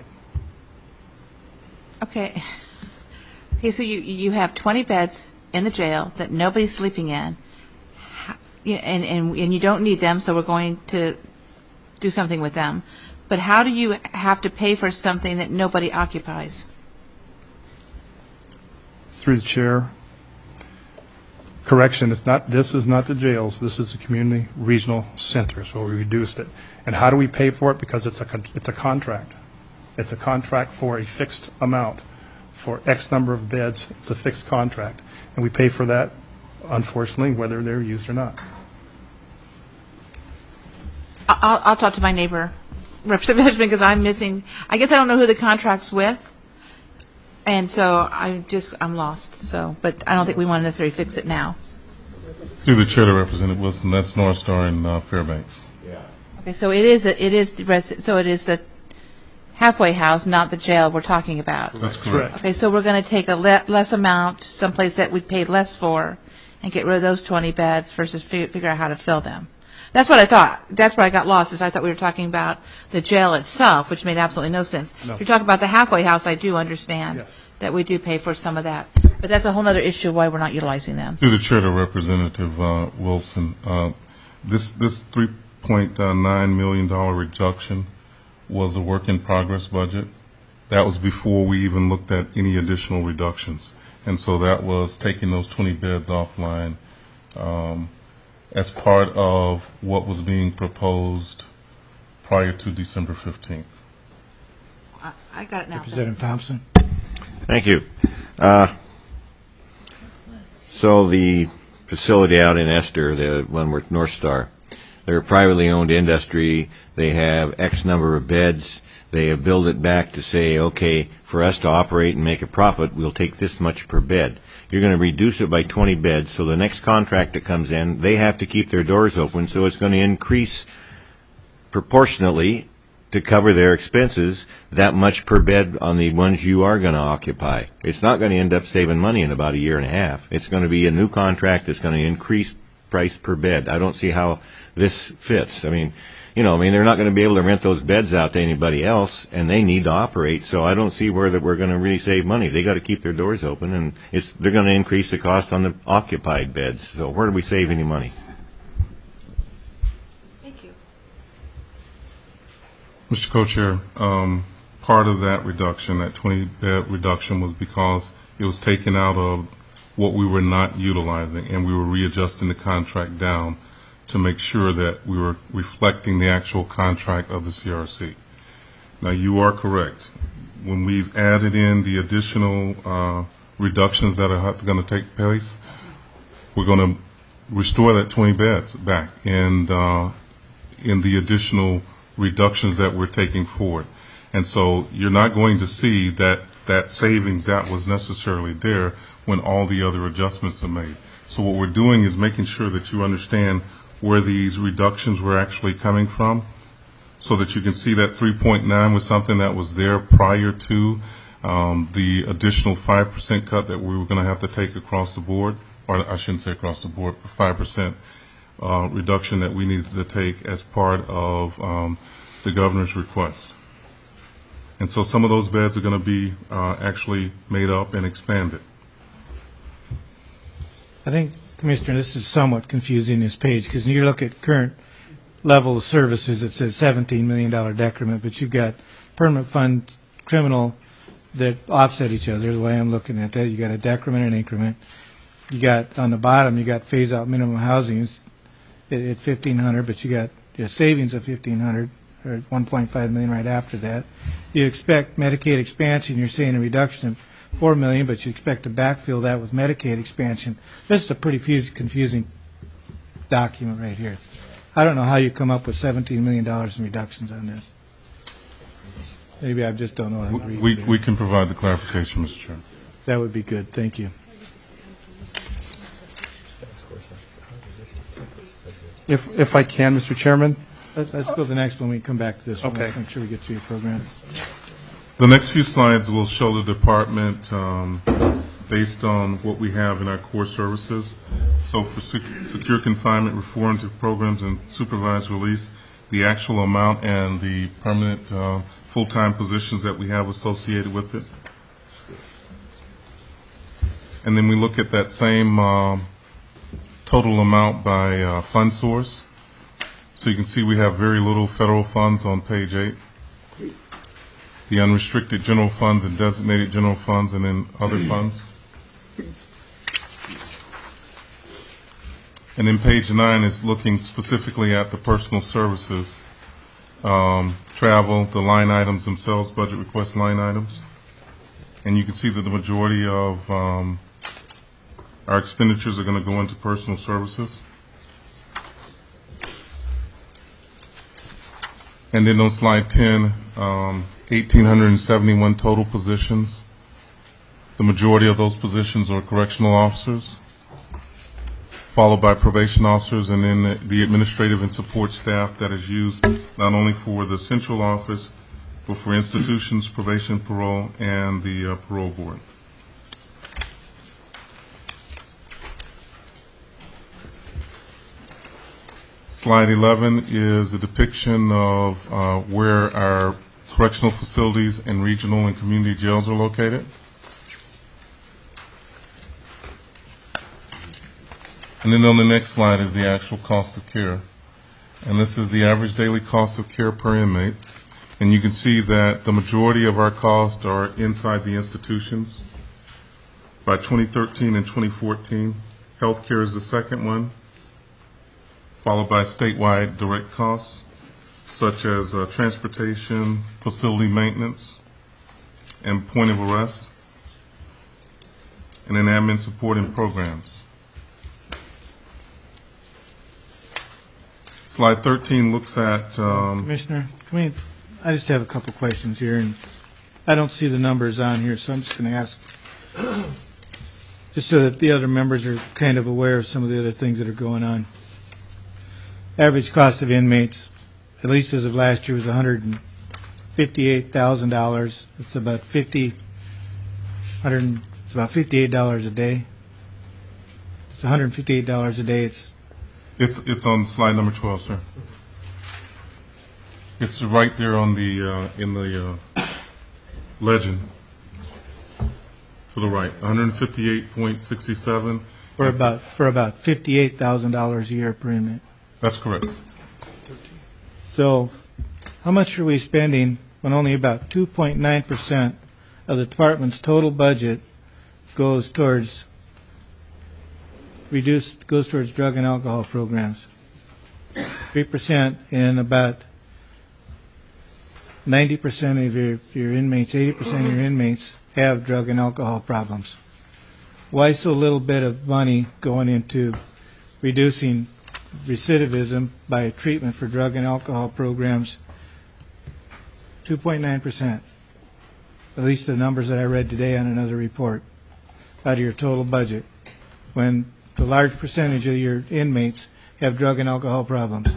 Okay. Okay, so you, you have twenty beds in the jail that nobody's sleeping in, How- yeah, and, and, and you don't need them, so we're going to do something with them. But how do you have to pay for something that nobody occupies? Through the chair. Correction, it's not, this is not the jails, this is the community regional centers where we reduced it. And how do we pay for it? Because it's a, con- it's a contract. It's a contract for a fixed amount, for X number of beds, it's a fixed contract. And we pay for that, unfortunately, whether they're used or not. I- I'll, I'll talk to my neighbor, Representative Benjamin, because I'm missing, I guess I don't know who the contract's with. And so I just, I'm lost, so, but I don't think we want to necessarily fix it now. Through the chair to Representative Wilson, that's North Star and uh, Fairbanks. Okay, so it is, a- it is, the resi- so it is the halfway house, not the jail we're talking about. That's correct. Okay, so we're going to take a le- less amount, someplace that we paid less for, and get rid of those twenty beds versus fi- figure out how to fill them. That's what I thought. That's where I got lost, is I thought we were talking about the jail itself, which made absolutely no sense. No. If you're talking about the halfway house, I do understand Yes. that we do pay for some of that. But that's a whole other issue why we're not utilizing them. Through the chair to Representative uh, Wilson, uh, this this three point nine million dollars reduction was a work-in-progress budget. That was before we even looked at any additional reductions. And so that was taking those twenty beds offline um, as part of what was being proposed prior to December fifteenth. I, I got it now. Representative Thompson? Thank you. Uh, So the facility out in Esther, the one with North Star, they're a privately owned industry. They have X number of beds. They have billed it back to say, okay, for us to operate and make a profit, we'll take this much per bed. You're going to reduce it by twenty beds, so the next contract that comes in, they have to keep their doors open, so it's going to increase proportionately to cover their expenses that much per bed on the ones you are going to occupy. It's not going to end up saving money in about a year and a half. It's going to be a new contract that's going to increase price per bed. I don't see how this fits. I mean, you know, I mean, they're not going to be able to rent those beds out to anybody else, and they need to operate, so I don't see where that we're going to really save money. They got to keep their doors open, and it's they're going to increase the cost on the occupied beds. So where do we save any money? Thank you. Mister Co-Chair, um, part of that reduction, that twenty bed reduction, was because it was taken out of what we were not utilizing, and we were readjusting the contract down to make sure that we were reflecting the actual contract of the C R C. Now, you are correct. When we've added in the additional uh, reductions that are going to take place, we're going to restore that twenty beds back and uh, in the additional reductions that we're taking forward. And so you're not going to see that, that savings that was necessarily there when all the other adjustments are made. So what we're doing is making sure that you understand where these reductions were actually coming from, so that you can see that three point nine was something that was there prior to um, the additional five percent cut that we were going to have to take across the board, or I shouldn't say across the board, but five percent uh, reduction that we needed to take as part of um, the governor's request. And so some of those beds are going to be uh, actually made up and expanded. I think, Commissioner, this is somewhat confusing, this page, because you look at current level of services, it says seventeen million dollars decrement, but you've got permanent fund, criminal, that offset each other, the way I'm looking at that. You got a decrement and increment. You got, on the bottom, you got phase out minimum housing at fifteen hundred, but you got your savings of fifteen hundred, or one point five million right after that. You expect Medicaid expansion, you're saying a reduction of four million, but you expect to backfill that with Medicaid expansion. This is a pretty fuse- confusing document right here. I don't know how you come up with seventeen million dollars in reductions on this. Maybe I just don't know what I'm reading. We, we can provide the clarification, Mister Chairman. That would be good. Thank you. If, if I can, Mister Chairman? Let's, let's go to the next one. We can come back to this one. Okay. Let's make sure we get through your program. The next few slides will show the department um, based on what we have in our core services. So for sec- secure confinement, reformative programs, and supervised release, the actual amount and the permanent uh, full-time positions that we have associated with it. And then we look at that same uh, total amount by uh, fund source. So you can see we have very little federal funds on page eight. The unrestricted general funds and designated general funds, and then other funds. And then page nine is looking specifically at the personal services, um, travel, the line items themselves, budget request line items. And you can see that the majority of um, our expenditures are going to go into personal services. And then on slide ten, um, one thousand eight hundred seventy-one total positions. The majority of those positions are correctional officers, followed by probation officers, and then the, the administrative and support staff that is used not only for the central office, but for institutions, probation, parole, and the uh, parole board. Slide eleven is a depiction of uh, where our correctional facilities and regional and community jails are located. And then on the next slide is the actual cost of care. And this is the average daily cost of care per inmate. And you can see that the majority of our costs are inside the institutions. By twenty thirteen and twenty fourteen, healthcare is the second one, followed by statewide direct costs, such as uh, transportation, facility maintenance, and point of arrest, and then admin support and programs. Slide thirteen looks at... Um, Commissioner, can we, I just have a couple questions here, and I don't see the numbers on here, so I'm just going to ask, just so that the other members are kind of aware of some of the other things that are going on. Average cost of inmates, at least as of last year, was one hundred fifty-eight thousand dollars. It's about fifty, one hundred, it's about fifty-eight dollars a day. It's one hundred fifty-eight dollars a day. It's It's it's on slide number twelve, sir. It's right there on the uh, in the uh, legend to the right. one hundred fifty-eight point six seven. for about for about fifty-eight thousand dollars a year per inmate. That's correct. So, how much are we spending when only about two point nine percent of the department's total budget goes towards reduced goes towards drug and alcohol programs? Three percent, and about ninety percent of your, your inmates, eighty percent of your inmates have drug and alcohol problems. Why so little bit of money going into reducing recidivism by treatment for drug and alcohol programs? two point nine percent, at least the numbers that I read today on another report, out of your total budget, when the large percentage of your inmates have drug and alcohol problems.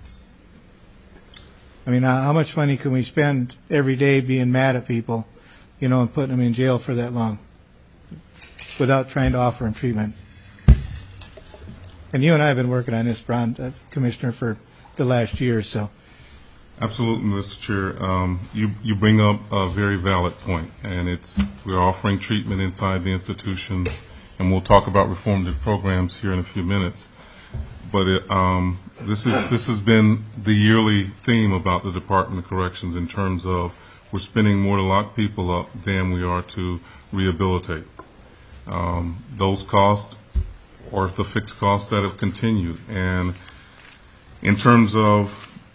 I mean, how how much money can we spend every day being mad at people, you know, and putting them in jail for that long without trying to offer them treatment? And you and I have been working on this, Ron, uh, Commissioner, for the last year or so. Absolutely, Mister Chair. Um, you, you bring up a very valid point, and it's we're offering treatment inside the institution, and we'll talk about reformative programs here in a few minutes. But it, um, this is this has been the yearly theme about the Department of Corrections in terms of we're spending more to lock people up than we are to rehabilitate. Um, those costs or the fixed costs that have continued. And in terms of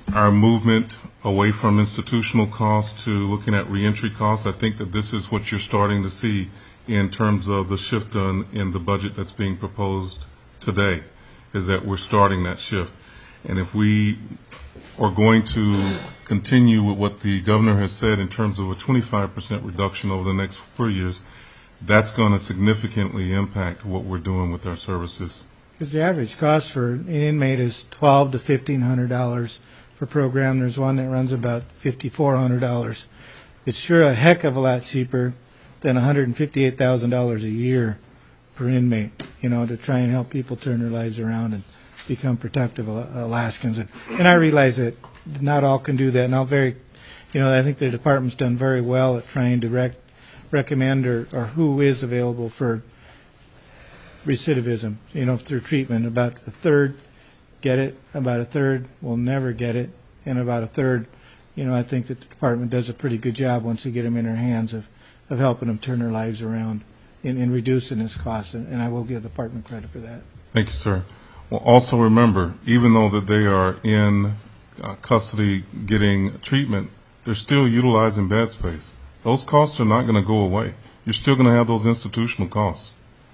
our movement away from institutional costs to looking at reentry costs, I think that this is what you're starting to see in terms of the shift in, in the budget that's being proposed today, is that we're starting that shift. And if we are going to continue with what the governor has said in terms of a twenty-five percent reduction over the next four years, that's going to significantly impact what we're doing with our services. Because the average cost for an inmate is twelve to fifteen hundred dollars per program. There's one that runs about fifty-four hundred dollars. It's sure a heck of a lot cheaper than one hundred fifty-eight thousand dollars a year per inmate, you know, to try and help people turn their lives around and become productive Alaskans. And, and I realize that not all can do that. And I'll very, you know, I think the department's done very well at trying to rec- recommend or, or who is available for recidivism, you know, through treatment. About a third get it, about a third will never get it, and about a third, you know, I think that the department does a pretty good job once they get them in their hands of, of helping them turn their lives around in, in reducing this cost, and, and I will give the department credit for that. Thank you, sir. Well, also remember, even though that they are in uh, custody getting treatment, they're still utilizing bed space. Those costs are not going to go away. You're still going to have those institutional costs.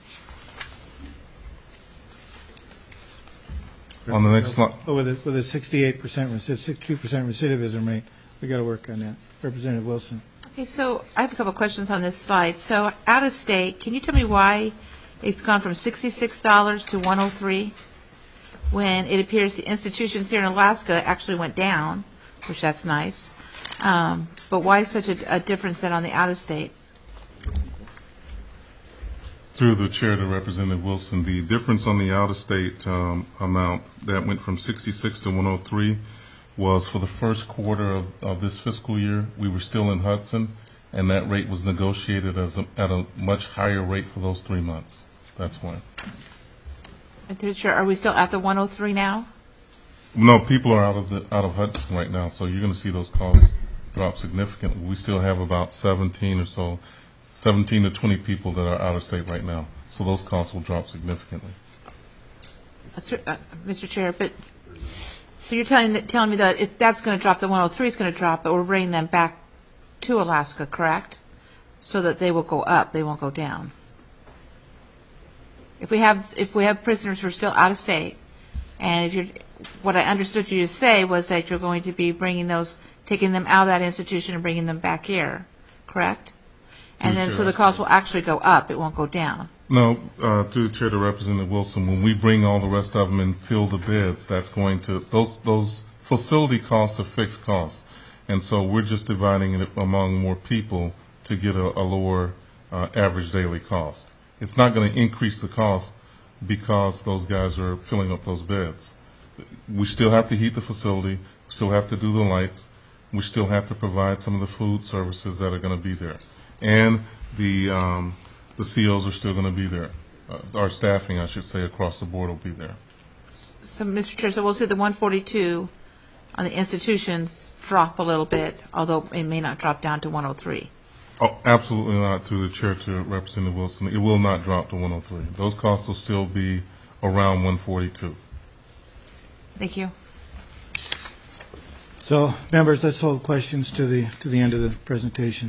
On the next slide. But with a, with a sixty-eight percent, sixty-two percent recidivism rate, we got to work on that. Representative Wilson. Okay, so I have a couple of questions on this slide. So out of state, can you tell me why it's gone from sixty-six dollars to one hundred three dollars when it appears the institutions here in Alaska actually went down, which that's nice. Um, but why such a, a difference then on the out of state? Through the chair to Representative Wilson, the difference on the out-of-state um, amount that went from sixty-six to one hundred three was for the first quarter of, of this fiscal year. We were still in Hudson, and that rate was negotiated as a, at a much higher rate for those three months. That's why. And through the chair, are we still at the one hundred three now? No, people are out of the out of Hudson right now, so you're going to see those costs drop significantly. We still have about seventeen or so. seventeen to twenty people that are out of state right now. So those costs will drop significantly. Uh, Mister Chair, but so you're telling telling me that it's, that's going to drop, the one hundred three is going to drop, but we're bringing them back to Alaska, correct? So that they will go up, they won't go down. If we have if we have prisoners who are still out of state, and if you're, what I understood you to say was that you're going to be bringing those, taking them out of that institution and bringing them back here, correct? And then, so the cost will actually go up, it won't go down. No, uh, through the chair to Representative Wilson, when we bring all the rest of them and fill the beds, that's going to, those those facility costs are fixed costs. And so we're just dividing it among more people to get a, a lower uh, average daily cost. It's not going to increase the cost because those guys are filling up those beds. We still have to heat the facility, we still have to do the lights, we still have to provide some of the food services that are going to be there. And the um, the C Os are still going to be there. Uh, our staffing, I should say, across the board will be there. So, Mister Chair, so we'll see the one forty-two on the institutions drop a little bit, although it may not drop down to one hundred three. Oh, absolutely not, through the chair to Representative Wilson. It will not drop to one hundred three. Those costs will still be around one forty-two. Thank you. So, members, let's hold questions to the to the end of the presentation.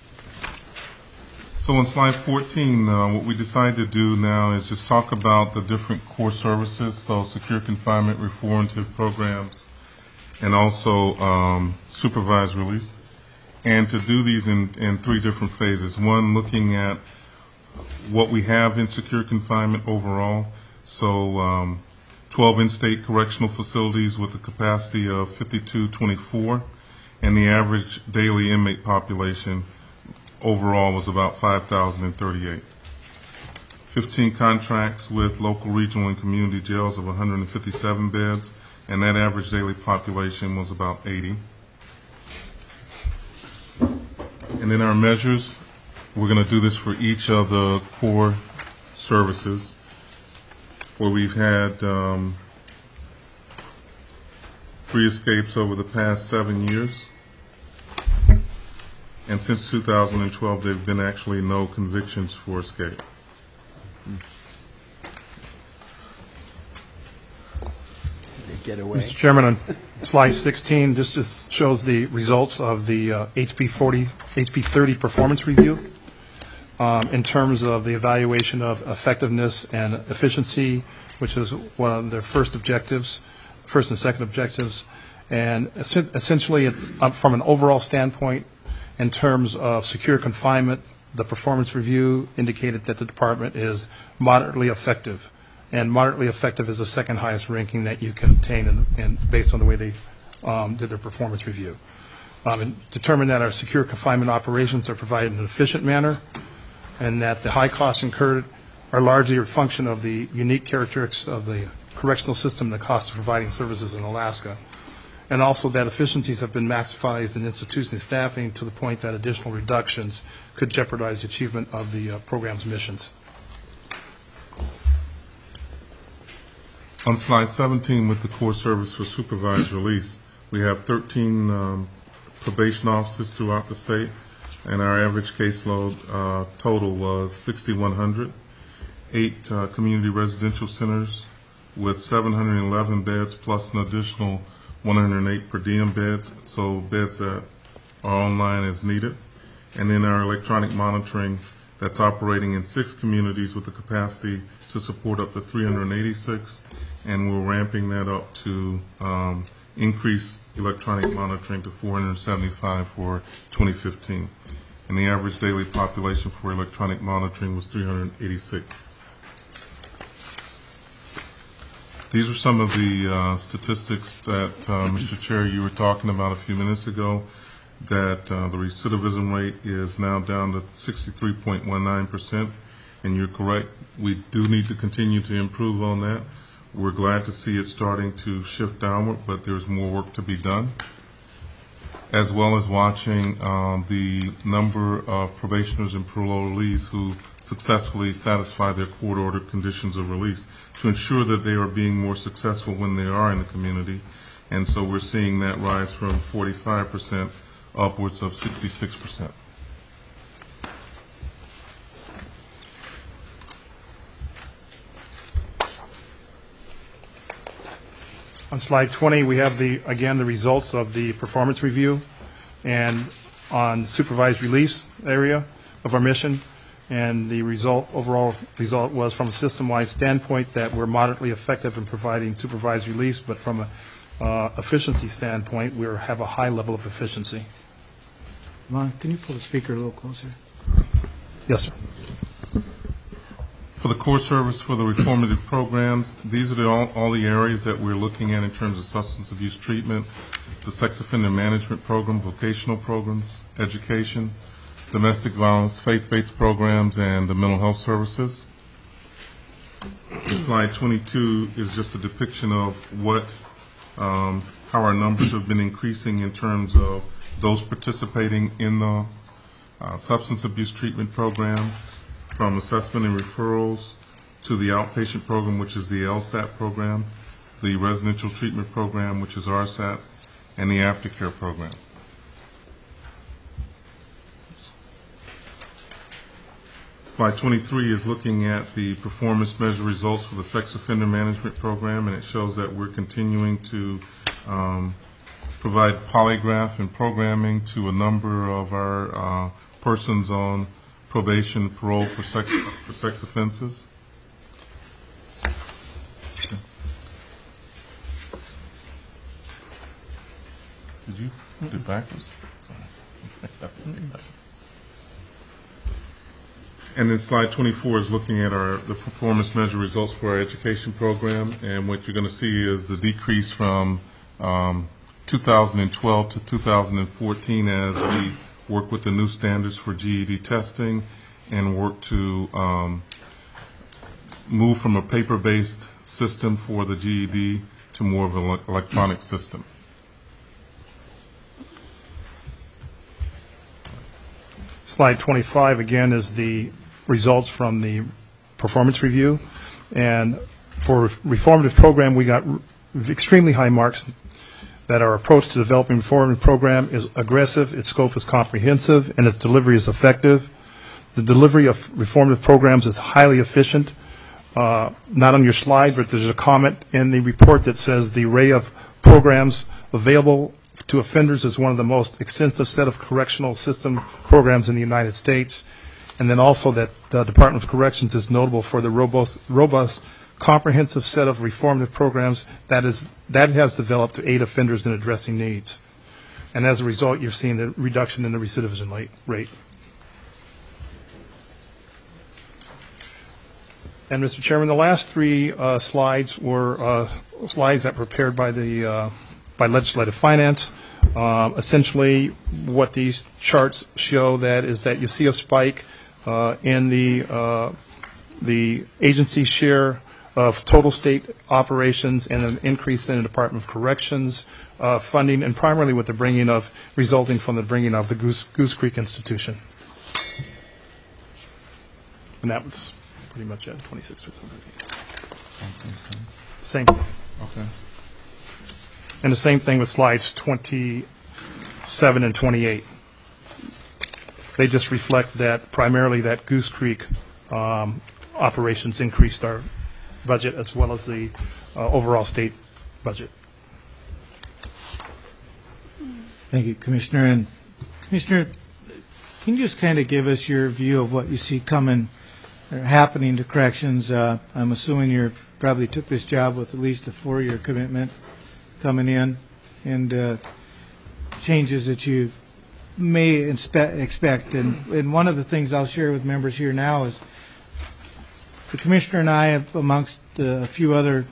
So on slide fourteen, uh, what we decided to do now is just talk about the different core services, so secure confinement, reformative programs, and also um, supervised release. And to do these in, in three different phases. One, looking at what we have in secure confinement overall. So um, twelve in-state correctional facilities with a capacity of fifty-two twenty-four, and the average daily inmate population overall was about five thousand thirty-eight. fifteen contracts with local, regional, and community jails of one hundred fifty-seven beds, and that average daily population was about eighty. And then our measures, we're going to do this for each of the core services, where we've had um, three escapes over the past seven years. And since two thousand twelve, there have been actually no convictions for escape. Get away. Mister Chairman, on slide sixteen, this just shows the results of the uh, H B forty, H B thirty performance review um, in terms of the evaluation of effectiveness and efficiency, which is one of their first objectives, first and second objectives. And essen- essentially, it's, uh, from an overall standpoint, in terms of secure confinement, the performance review indicated that the department is moderately effective. And moderately effective is the second highest ranking that you can obtain in, in, based on the way they um, did their performance review. Um, and determined that our secure confinement operations are provided in an efficient manner, and that the high costs incurred are largely a function of the unique characteristics of the correctional system and the cost of providing services in Alaska. And also that efficiencies have been maximized in institution staffing to the point that additional reductions could jeopardize the achievement of the uh, program's missions. On slide seventeen, with the core service for supervised release, we have thirteen um, probation officers throughout the state, and our average caseload uh, total was sixty-one hundred. Eight uh, community residential centers with seven hundred eleven beds plus an additional one hundred eight per diem beds, so beds that are online as needed. And then our electronic monitoring that's operating in six communities with the capacity to support up to three hundred eighty-six. And we're ramping that up to um, increase electronic monitoring to four hundred seventy-five for twenty fifteen. And the average daily population for electronic monitoring was three hundred eighty-six. These are some of the uh, statistics that, uh, Mister Chair, you were talking about a few minutes ago, that uh, the recidivism rate is now down to sixty-three point one nine percent. And you're correct, we do need to continue to improve on that. We're glad to see it starting to shift downward, but there's more work to be done, as well as watching um, the number of probationers and parolees who successfully satisfy their court order conditions of release to ensure that they are being more successful when they are in the community. And so we're seeing that rise from forty-five percent upwards of sixty-six percent. On slide twenty, we have the, again, the results of the performance review, and on supervised release area of our mission, and the result, overall result was from a system-wide standpoint that we're moderately effective in providing supervised release, but from a uh, efficiency standpoint, we have a high level of efficiency. Ron, can you pull the speaker a little closer? Yes, sir. For the core service for the reformative programs, these are the, all, all the areas that we're looking at in terms of substance abuse treatment, the sex offender management program, vocational programs, education, domestic violence, faith-based programs, and the mental health services. Slide twenty-two is just a depiction of what, um, how our numbers have been increasing in terms of those participating in the uh, substance abuse treatment program, from assessment and referrals to the outpatient program, which is the LSAT program, the residential treatment program, which is R SAT, and the aftercare program. Slide twenty-three is looking at the performance measure results for the sex offender management program, and it shows that we're continuing to um, provide polygraph and programming to a number of our uh, persons on probation, parole for sex for sex offenses. Did you do it backwards? And then slide twenty-four is looking at our the performance measure results for our education program, and what you're going to see is the decrease from um, two thousand twelve to two thousand fourteen as we work with the new standards for G E D testing and work to um, move from a paper-based system for the G E D to more of an electronic system. Slide twenty-five, again, is the results from the performance review. And for reformative program, we got extremely high marks, that our approach to developing reformative program is aggressive, its scope is comprehensive, and its delivery is effective. The delivery of reformative programs is highly efficient. uh, not on your slide, but there's a comment in the report that says the array of programs available to offenders is one of the most extensive set of correctional system programs in the United States. And then also that the Department of Corrections is notable for the robust, robust comprehensive set of reformative programs that is that it has developed to aid offenders in addressing needs. And as a result, you're seeing a reduction in the recidivism rate. And Mister Chairman, the last three uh, slides were uh, slides that were prepared by the uh, by Legislative Finance. Uh, essentially, what these charts show that is that you see a spike uh, in the uh, the agency share of total state operations and an increase in the Department of Corrections uh, funding, and primarily with the bringing of, resulting from the bringing of the Goose, Goose Creek Institution. And that was pretty much it, twenty-six. Same. Okay. And the same thing with slides twenty-seven and twenty-eight. They just reflect that primarily that Goose Creek um, operations increased our budget as well as the uh, overall state budget. Thank you, Commissioner. And Commissioner, can you just kind of give us your view of what you see coming or happening to corrections? Uh, I'm assuming you probably took this job with at least a four-year commitment coming in, and uh, changes that you may inspe- expect. And, and one of the things I'll share with members here now is the Commissioner and I, have, amongst uh, a few other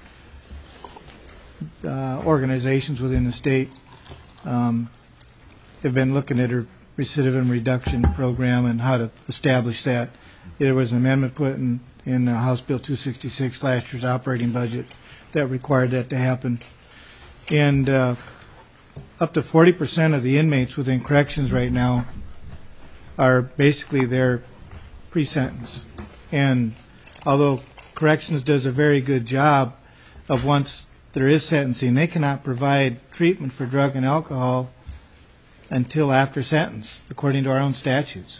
uh, organizations within the state, um, have been looking at a recidivism reduction program and how to establish that. There was an amendment put in, in uh, House Bill two sixty-six, last year's operating budget, that required that to happen. And uh, up to forty percent of the inmates within corrections right now are basically their pre-sentence. And although corrections does a very good job of, once there is sentencing, they cannot provide treatment for drug and alcohol until after sentence, according to our own statutes.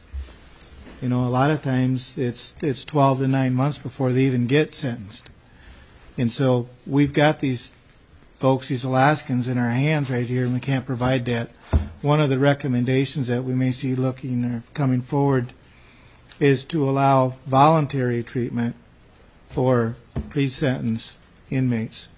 You know, a lot of times it's it's twelve to nine months before they even get sentenced. And so we've got these folks, these Alaskans, in our hands right here, and we can't provide that. One of the recommendations that we may see looking or coming forward is to allow voluntary treatment for pre-sentence inmates.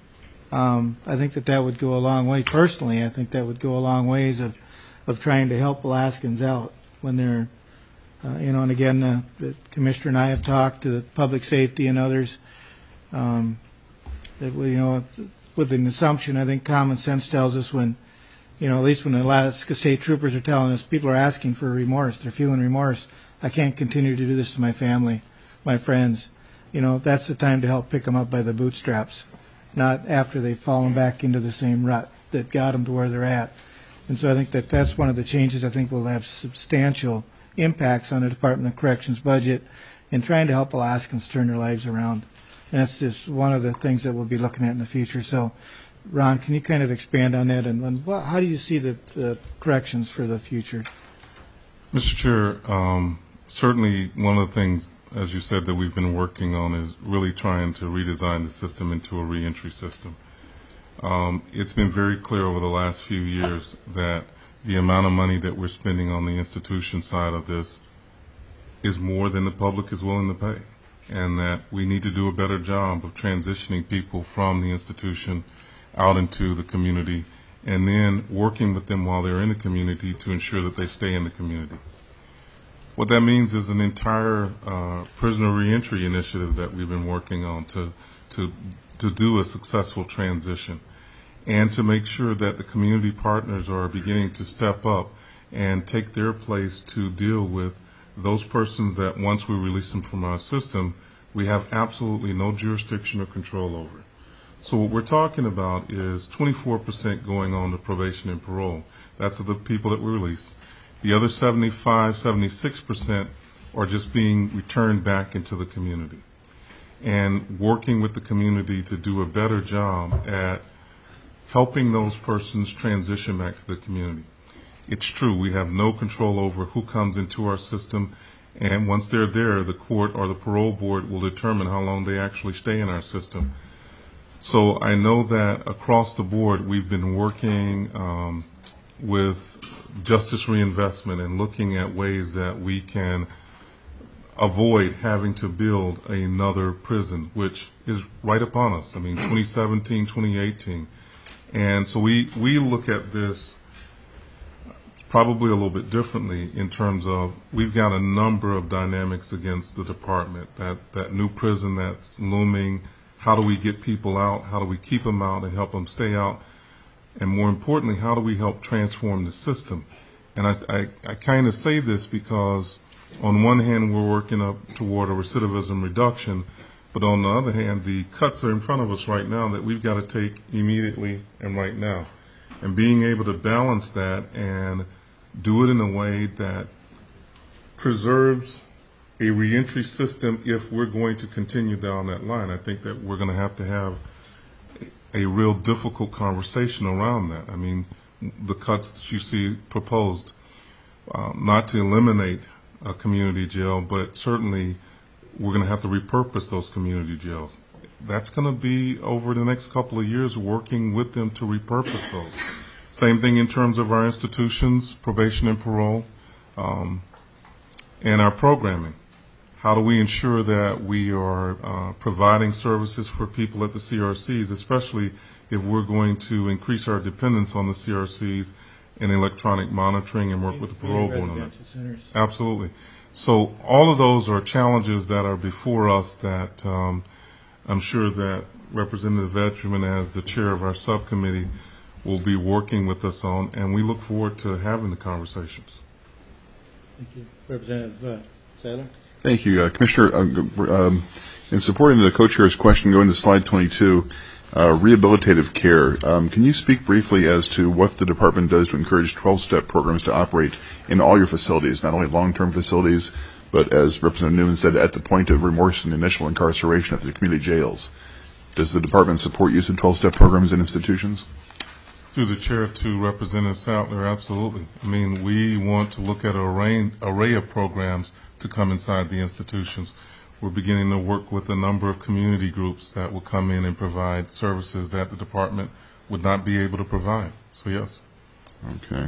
Um, I think that that would go a long way. Personally, I think that would go a long ways of, of trying to help Alaskans out when they're, uh, you know, and again, uh, the Commissioner and I have talked to the public safety and others, um, that, we, you know, with an assumption, I think common sense tells us when, you know, at least when the Alaska State Troopers are telling us, people are asking for remorse, they're feeling remorse. I can't continue to do this to my family, my friends. You know, that's the time to help pick them up by the bootstraps, not after they've fallen back into the same rut that got them to where they're at. And so I think that that's one of the changes I think will have substantial impacts on the Department of Corrections budget in trying to help Alaskans turn their lives around. And that's just one of the things that we'll be looking at in the future. So, Ron, can you kind of expand on that? And, and how do you see the, the corrections for the future? Mister Chair, um, certainly one of the things, as you said, that we've been working on is really trying to redesign the system into a reentry system. Um, it's been very clear over the last few years that the amount of money that we're spending on the institution side of this is more than the public is willing to pay, and that we need to do a better job of transitioning people from the institution out into the community and then working with them while they're in the community to ensure that they stay in the community. What that means is an entire uh, prisoner reentry initiative that we've been working on to, to, to do a successful transition and to make sure that the community partners are beginning to step up and take their place to deal with those persons that once we release them from our system, we have absolutely no jurisdiction or control over. So what we're talking about is twenty-four percent going on to probation and parole. That's the people that we release. The other seventy-five, seventy-six percent are just being returned back into the community and working with the community to do a better job at helping those persons transition back to the community. It's true, we have no control over who comes into our system, And once they're there, the court or the parole board will determine how long they actually stay in our system. So I know that across the board, we've been working um, with justice reinvestment and looking at ways that we can avoid having to build another prison, which is right upon us. I mean, twenty seventeen, twenty eighteen. And so we, we look at this probably a little bit differently in terms of we've got a number of dynamics against the department. That, that new prison that's looming, how do we get people out? How do we keep them out and help them stay out? And more importantly, how do we help transform the system? And I, I, I kind of say this because on one hand, we're working up toward a recidivism reduction, but on the other hand, the cuts are in front of us right now that we've got to take immediately and right now. And being able to balance that and do it in a way that preserves a reentry system if we're going to continue down that line. I think that we're going to have to have a real difficult conversation around that. I mean, the cuts that you see proposed, uh, not to eliminate a community jail, but certainly we're going to have to repurpose those community jails. That's going to be over the next couple of years working with them to repurpose those. Same thing in terms of our institutions, probation and parole, um, and our programming. How do we ensure that we are uh, providing services for people at the C R Cs, especially if we're going to increase our dependence on the C R Cs and electronic monitoring and work with the parole board on that? Absolutely. So all of those are challenges that are before us that um, I'm sure that Representative Vetterman, as the chair of our subcommittee, will be working with us on, and we look forward to having the conversations. Thank you. Representative uh, Sadler? Thank you. Uh, Commissioner, uh, um, in supporting the co-chair's question, going to slide twenty-two, uh, rehabilitative care, um, can you speak briefly as to what the department does to encourage twelve-step programs to operate in all your facilities, not only long-term facilities, but as Representative Newman said, at the point of remorse and initial incarceration at the community jails? Does the department support use of twelve-step programs in institutions? Through the chair to Representative Sattler, absolutely. I mean, we want to look at an array, array of programs to come inside the institutions. We're beginning to work with a number of community groups that will come in and provide services that the department would not be able to provide. So, yes. Okay.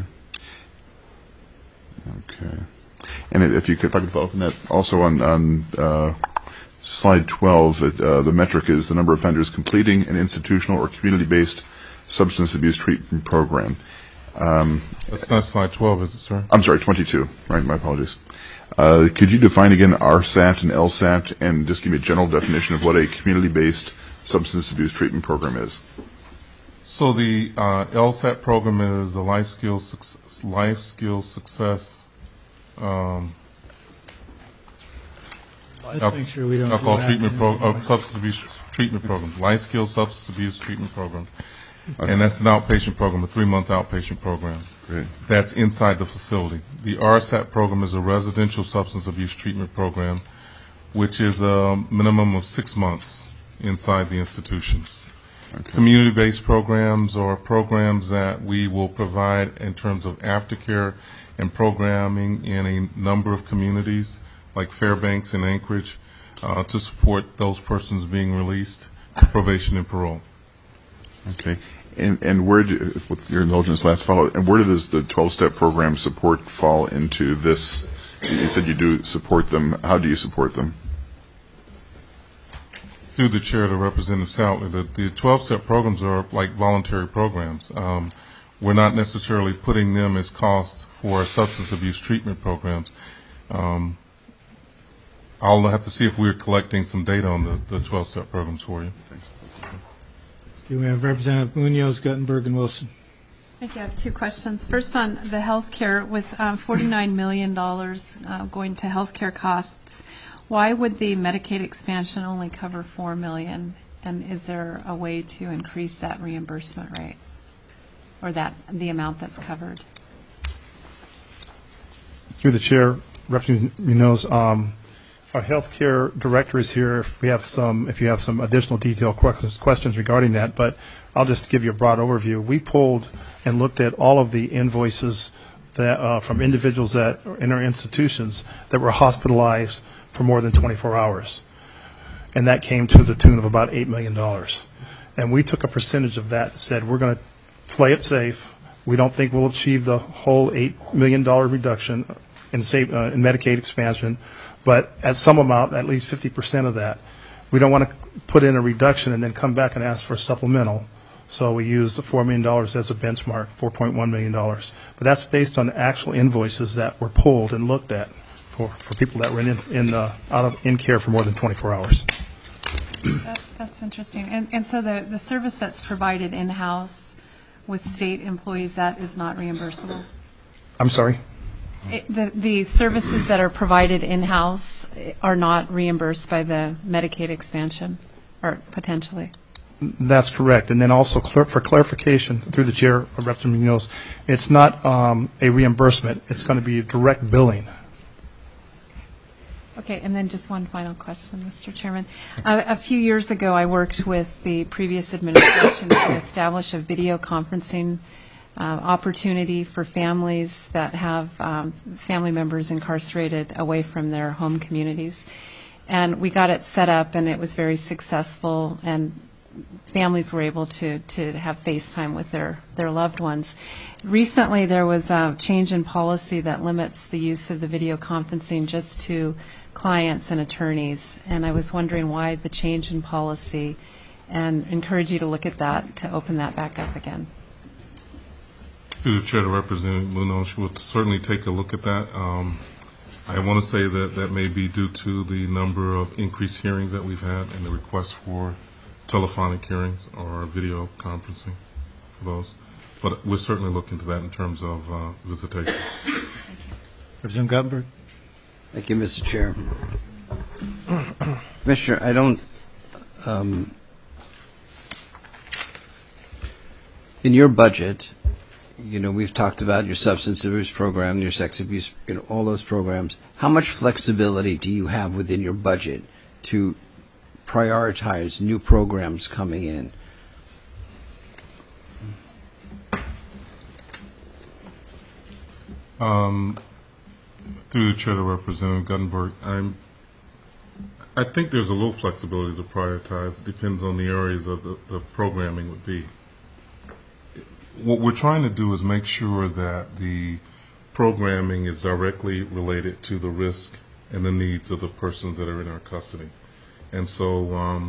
Okay. And if you could, if I could follow up on that, also on, on uh, slide twelve, it, uh, the metric is the number of offenders completing an institutional or community-based substance abuse treatment program. Um, That's not slide twelve, is it, sir? I'm sorry, twenty-two. Right, my apologies. Uh, could you define again R SAT and L SAT and just give me a general definition of what a community-based substance abuse treatment program is? So the uh, L SAT program is a life skills success, life skills success um, Let's make sure we don't alcohol go treatment back. pro, uh, substance abuse treatment program, life skills substance abuse treatment program, and that's an outpatient program, a three-month outpatient program. Great. That's inside the facility. The R SAT program is a residential substance abuse treatment program, which is a minimum of six months inside the institutions. Okay. Community-based programs are programs that we will provide in terms of aftercare and programming in a number of communities, like Fairbanks and Anchorage, uh, to support those persons being released to probation and parole. Okay. And, and where, do, with your indulgence, last follow, and where does the twelve-step program support fall into this? You said you do support them. How do you support them? Through the chair to Representative Sattler, the, the twelve-step programs are like voluntary programs. Um, we're not necessarily putting them as cost for substance abuse treatment programs. Um, I'll have to see if we're collecting some data on the, the twelve-step programs for you. Thanks. Okay, we have Representative Munoz, Guttenberg, and Wilson. Thank you. I have two questions. First, on the health care, with um, forty-nine million dollars uh, going to health care costs, why would the Medicaid expansion only cover four million dollars? And is there a way to increase that reimbursement rate, or that the amount that's covered? Through the chair, Representative Munoz, um, our healthcare director is here. If we have some, if you have some additional detailed questions, questions regarding that, but I'll just give you a broad overview. We pulled and looked at all of the invoices that, uh, from individuals that are in our institutions that were hospitalized for more than twenty-four hours. And that came to the tune of about eight million dollars. And we took a percentage of that and said, we're going to play it safe. We don't think we'll achieve the whole eight million dollars reduction in, save, uh, in Medicaid expansion, but at some amount, at least fifty percent of that. We don't want to put in a reduction and then come back and ask for a supplemental. So we used the four million dollars as a benchmark, four point one million dollars. But that's based on actual invoices that were pulled and looked at for, for people that were in, in, uh, out of in care for more than twenty-four hours. That, that's interesting. And, and so the, the service that's provided in-house with state employees, that is not reimbursable? I'm sorry? It, the, the services that are provided in-house are not reimbursed by the Medicaid expansion, or potentially? That's correct. And then also clar- for clarification, through the chair, Representative Munoz, it's not um, a reimbursement. It's going to be direct billing. Okay, and then just one final question, Mister Chairman. Uh, a few years ago, I worked with the previous administration to establish a video conferencing uh, opportunity for families that have um, family members incarcerated away from their home communities. And we got it set up, and it was very successful, and families were able to, to have FaceTime with their, their loved ones. Recently, there was a change in policy that limits the use of the video conferencing just to clients and attorneys, and I was wondering why the change in policy, and encourage you to look at that to open that back up again. Through the chair to Representative Munoz, we'll certainly take a look at that. Um, I want to say that that may be due to the number of increased hearings that we've had and the request for telephonic hearings or video conferencing for those. But we'll certainly look into that in terms of uh, visitation. Representative Guttenberg. Thank you, Mister Chair. Commissioner, I don't, um, in your budget, you know, we've talked about your substance abuse program, your sex abuse, you know, all those programs. How much flexibility do you have within your budget to prioritize new programs coming in? Um, through the chair to Representative Guttenberg, I'm, I think there's a little flexibility to prioritize. It depends on the areas of the, the programming would be. What we're trying to do is make sure that the programming is directly related to the risk and the needs of the persons that are in our custody. And so um,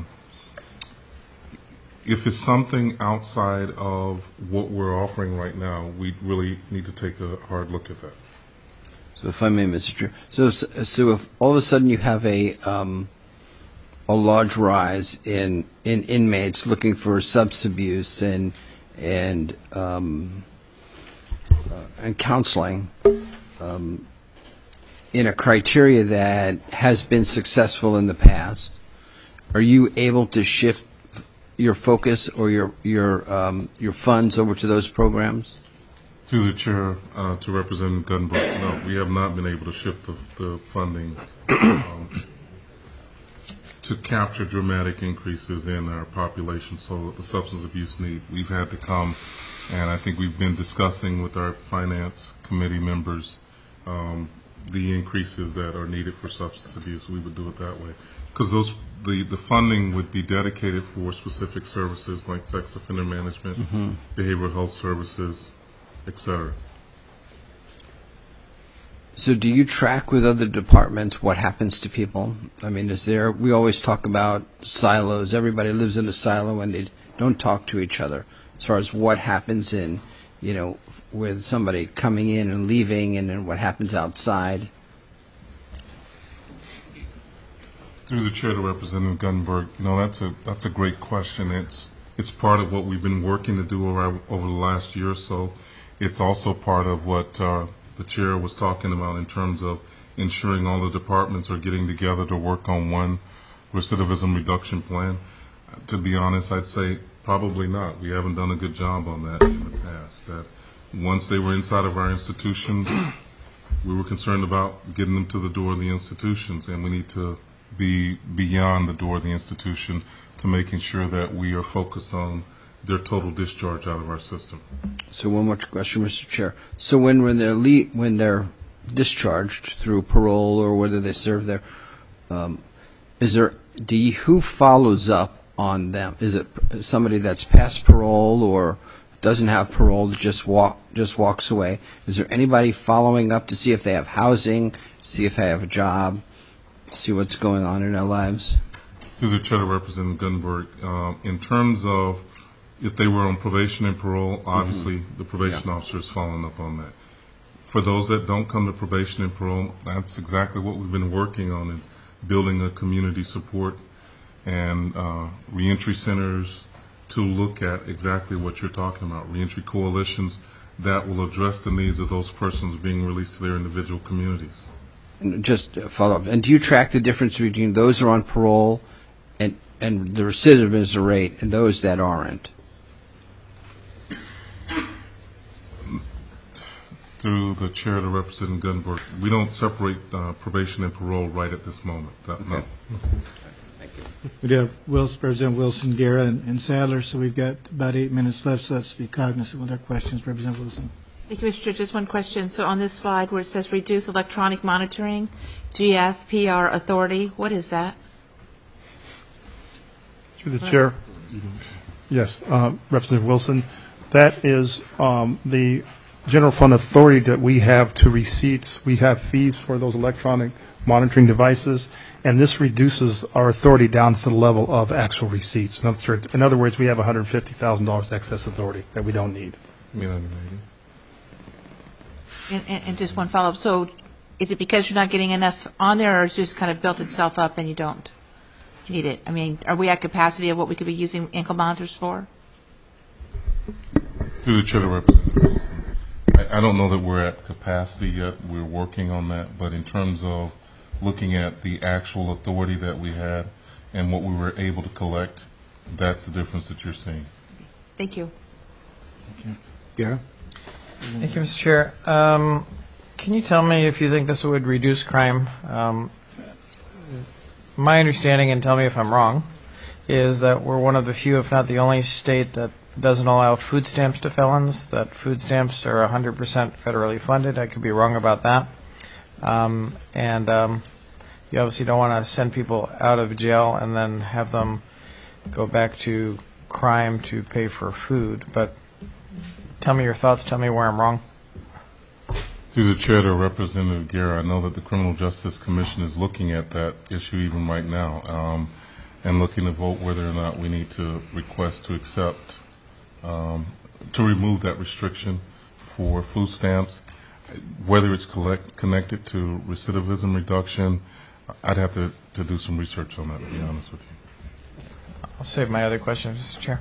if it's something outside of what we're offering right now, we really need to take a hard look at that. So if I may, Mister Chair, so so if all of a sudden you have a um, a large rise in in inmates looking for substance abuse and and um, uh, and counseling um, in a criteria that has been successful in the past, are you able to shift your focus or your your um, your funds over to those programs? Through the chair uh, to Representative Guttenberg, no, we have not been able to shift the, the funding um, to capture dramatic increases in our population. So the substance abuse need, we've had to come, and I think we've been discussing with our finance committee members um, the increases that are needed for substance abuse. We would do it that way. Because those the, the funding would be dedicated for specific services like sex offender management, mm-hmm. behavioral health services, et cetera. So do you track with other departments what happens to people? I mean, is there, we always talk about silos. Everybody lives in a silo and they don't talk to each other as far as what happens in, you know, with somebody coming in and leaving and then what happens outside. Through the chair to Representative Guttenberg, you know, that's a that's a great question. It's it's part of what we've been working to do over, over the last year or so. It's also part of what uh, the chair was talking about in terms of ensuring all the departments are getting together to work on one recidivism reduction plan. To be honest, I'd say probably not. We haven't done a good job on that in the past. That once they were inside of our institutions, we were concerned about getting them to the door of the institutions, and we need to be beyond the door of the institution to making sure that we are focused on their total discharge out of our system. So one more question, Mister Chair. So when, when they're le- when they're discharged through parole or whether they serve there, um, is there, do you, who follows up on them? Is it somebody that's past parole or doesn't have parole, just walk, just walks away? Is there anybody following up to see if they have housing, see if they have a job, see what's going on in their lives? Through the Chair to Representative Gunberg, uh, in terms of if they were on probation and parole, obviously mm-hmm. the probation yeah. officer is following up on that. For those that don't come to probation and parole, that's exactly what we've been working on, is building a community support and uh, reentry centers to look at exactly what you're talking about, reentry coalitions that will address the needs of those persons being released to their individual communities. And just a follow up, and do you track the difference between those who are on parole and, and the recidivism rate and those that aren't? Through the Chair to Representative Gunberg, we don't separate uh, probation and parole right at this moment. That, okay. No. Thank you. We do have Wilson, Representative Wilson, Guerra, and, and Sadler, so we've got about eight minutes left, so let's be cognizant with our questions. Representative Wilson. Thank you, Mister Chair. Just one question. So on this slide where it says reduce electronic monitoring, G F P R authority, what is that? Through the chair. Yes, uh, Representative Wilson. That is um, the general fund authority that we have to receipts. We have fees for those electronic monitoring devices, and this reduces our authority down to the level of actual receipts. In other, in other words, we have one hundred fifty thousand dollars excess authority that we don't need. And, and, and just one follow-up. So is it because you're not getting enough on there, or it's just kind of built itself up and you don't need it? I mean, are we at capacity of what we could be using ankle monitors for? Through the Chair to Representative Wilson, I, I don't know that we're at capacity yet. We're working on that. But in terms of looking at the actual authority that we had and what we were able to collect, that's the difference that you're seeing. Thank you. Okay. Guerra? Thank you, Mister Chair. Um, can you tell me if you think this would reduce crime? Um, my understanding, and tell me if I'm wrong, is that we're one of the few, if not the only state that doesn't allow food stamps to felons, that food stamps are one hundred percent federally funded. I could be wrong about that. Um, and um, you obviously don't want to send people out of jail and then have them go back to crime to pay for food. But tell me your thoughts. Tell me where I'm wrong. Through the Chair to Representative Guerra, I know that the Criminal Justice Commission is looking at that issue even right now um, and looking to vote whether or not we need to request to accept, um, to remove that restriction for food stamps. Whether it's collect, connected to recidivism reduction, I'd have to, to do some research on that, to be honest with you. I'll save my other questions, Mister Chair.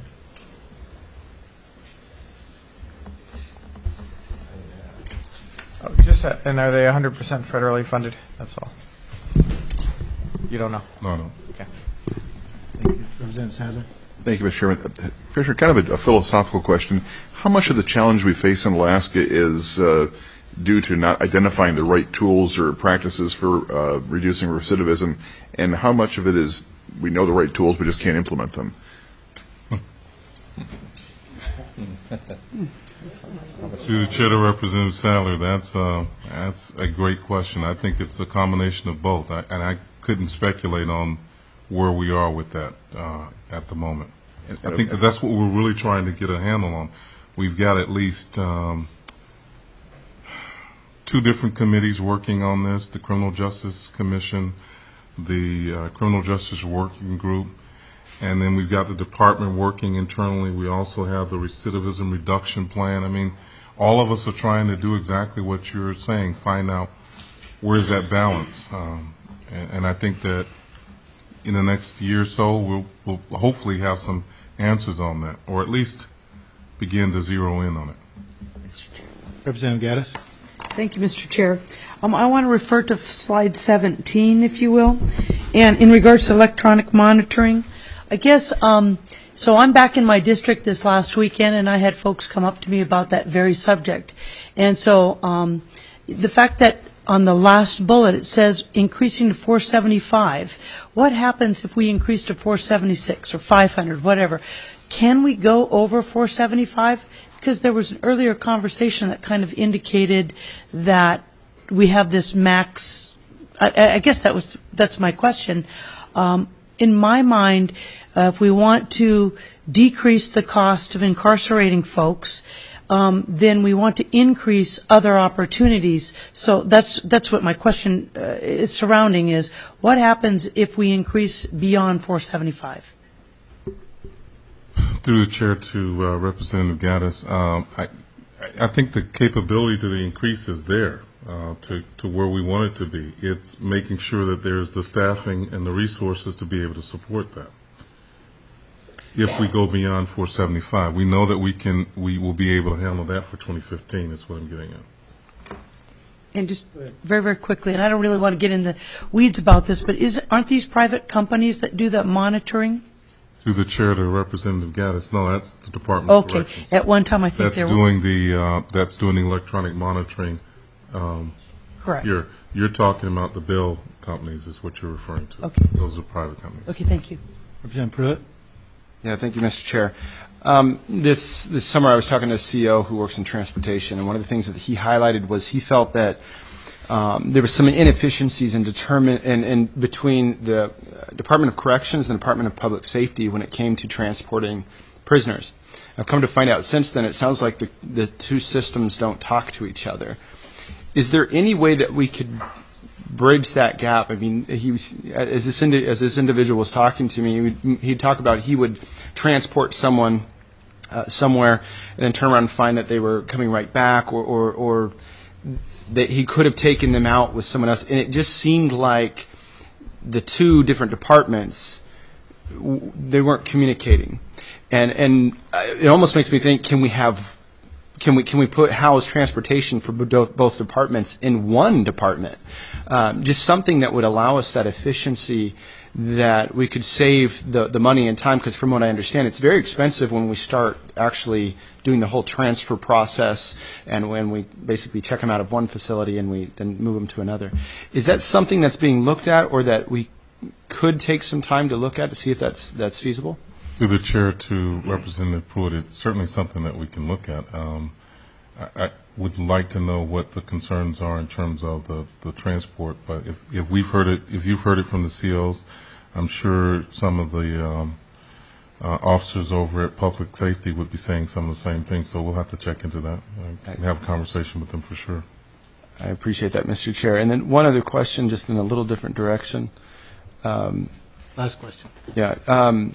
Oh, just uh, and are they one hundred percent federally funded? That's all. You don't know? No, no. Okay. Thank you. Representative Sadler. Thank you, Mister Chairman. Commissioner, kind of a, a philosophical question. How much of the challenge we face in Alaska is uh, due to not identifying the right tools or practices for uh, reducing recidivism, and how much of it is we know the right tools but just can't implement them? To the Chair to Representative Sadler, that's uh, that's a great question. I think it's a combination of both, I, and I couldn't speculate on where we are with that uh, at the moment. I think that that's what we're really trying to get a handle on. We've got at least um, two different committees working on this, the Criminal Justice Commission, the uh, Criminal Justice Working Group, and then we've got the department working internally. We also have the recidivism reduction plan. I mean, all of us are trying to do exactly what you're saying, find out where's that balance. Um, and, and I think that in the next year or so, we'll, we'll hopefully have some answers on that, or at least begin to zero in on it. Representative Gaddis. Thank you, Mister Chair. Um, I want to refer to slide seventeen, if you will, and in regards to electronic monitoring. I guess, um, so I'm back in my district this last weekend, and I had folks come up to me about that very subject. And so um, the fact that on the last bullet it says increasing to four seventy-five, what happens if we increase to four seventy-six or five hundred, whatever? can we go over four seventy-five? Because there was an earlier conversation that kind of indicated that we have this max, I, I guess that was, that's my question. Um, in my mind, uh, if we want to decrease the cost of incarcerating folks, um, then we want to increase other opportunities. So that's that's what my question uh, is surrounding is, what happens if we increase beyond four seventy-five? Through the chair to uh, Representative Gaddis, um, I, I think the capability to the increase is there uh, to, to where we want it to be. It's making sure that there's the staffing and the resources to be able to support that. If we go beyond four seventy-five, we know that we can, we will be able to handle that for twenty fifteen, is what I'm getting at. And just very, very quickly, and I don't really want to get in the weeds about this, but is, aren't these private companies that do that monitoring? Through the chair to Representative Gaddis, no, that's the Department of Okay. Corrections. At one time, I think That's there were. doing the, uh, that's doing the electronic monitoring. um, Correct. You're, you're talking about the bill companies is what you're referring to. Okay. Those are private companies. Okay, thank you. Representative Pruitt? Yeah, thank you, Mister Chair. Um, this this summer, I was talking to a C E O who works in transportation, and one of the things that he highlighted was he felt that um, there were some inefficiencies in determine in, in between the Department of Corrections and the Department of Public Safety when it came to transporting prisoners. I've come to find out since then, it sounds like the the two systems don't talk to each other. Is there any way that we could bridge that gap? I mean, he was, as this indi- as this individual was talking to me, he would, he'd talk about he would transport someone uh, somewhere and then turn around and find that they were coming right back, or, or, or that he could have taken them out with someone else. And it just seemed like the two different departments, w- they weren't communicating. And and uh, it almost makes me think, can we have Can we can we put house transportation for both, both departments in one department? Um, just something that would allow us that efficiency, that we could save the, the money and time, because from what I understand, it's very expensive when we start actually doing the whole transfer process, and when we basically check them out of one facility and we then move them to another. Is that something that's being looked at, or that we could take some time to look at to see if that's that's feasible? Through the chair to Representative Pruitt, it's certainly something that we can look at. Um, I, I would like to know what the concerns are in terms of the, the transport, but if, if we've heard it, if you've heard it from the C Os, I'm sure some of the um, uh, officers over at Public Safety would be saying some of the same things, so we'll have to check into that and have a conversation with them for sure. I appreciate that, Mister Chair. And then one other question, just in a little different direction. Um, Last question. Yeah. Um,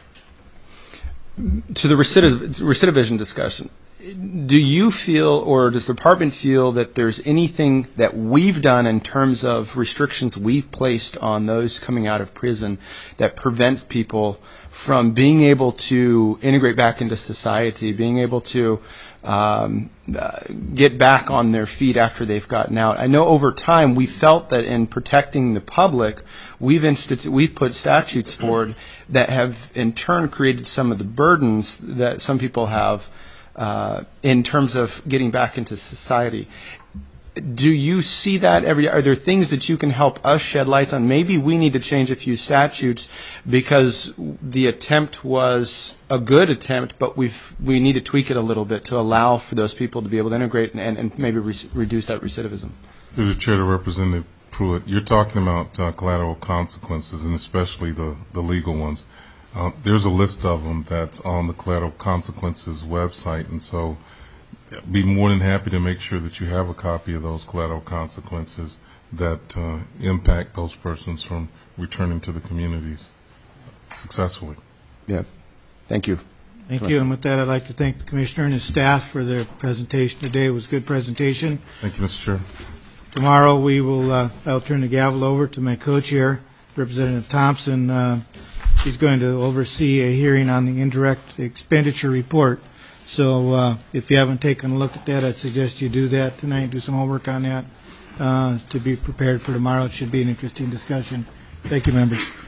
to the recidiv- recidivism discussion, do you feel, or does the department feel, that there's anything that we've done in terms of restrictions we've placed on those coming out of prison that prevents people from being able to integrate back into society, being able to um, uh, get back on their feet after they've gotten out? I know over time we felt that in protecting the public, we've institu- we've put statutes forward that have in turn created some of the burdens that some people have uh, in terms of getting back into society. Do you see that every? Are there things that you can help us shed lights on? Maybe we need to change a few statutes because the attempt was a good attempt, but we've we need to tweak it a little bit to allow for those people to be able to integrate and, and maybe re- reduce that recidivism. Through the chair to Representative Pruitt, you're talking about uh, collateral consequences, and especially the, the legal ones. Uh, there's a list of them that's on the collateral consequences website, and so be more than happy to make sure that you have a copy of those collateral consequences that uh, impact those persons from returning to the communities successfully. Yeah. Thank you. Thank you. And with that, I'd like to thank the Commissioner and his staff for their presentation today. It was a good presentation. Thank you, Mister Chair. Tomorrow, we will, uh, I'll turn the gavel over to my co-chair, Representative Thompson. Uh, she's going to oversee a hearing on the indirect expenditure report. So uh, if you haven't taken a look at that, I'd suggest you do that tonight, do some homework on that uh, to be prepared for tomorrow. It should be an interesting discussion. Thank you, members.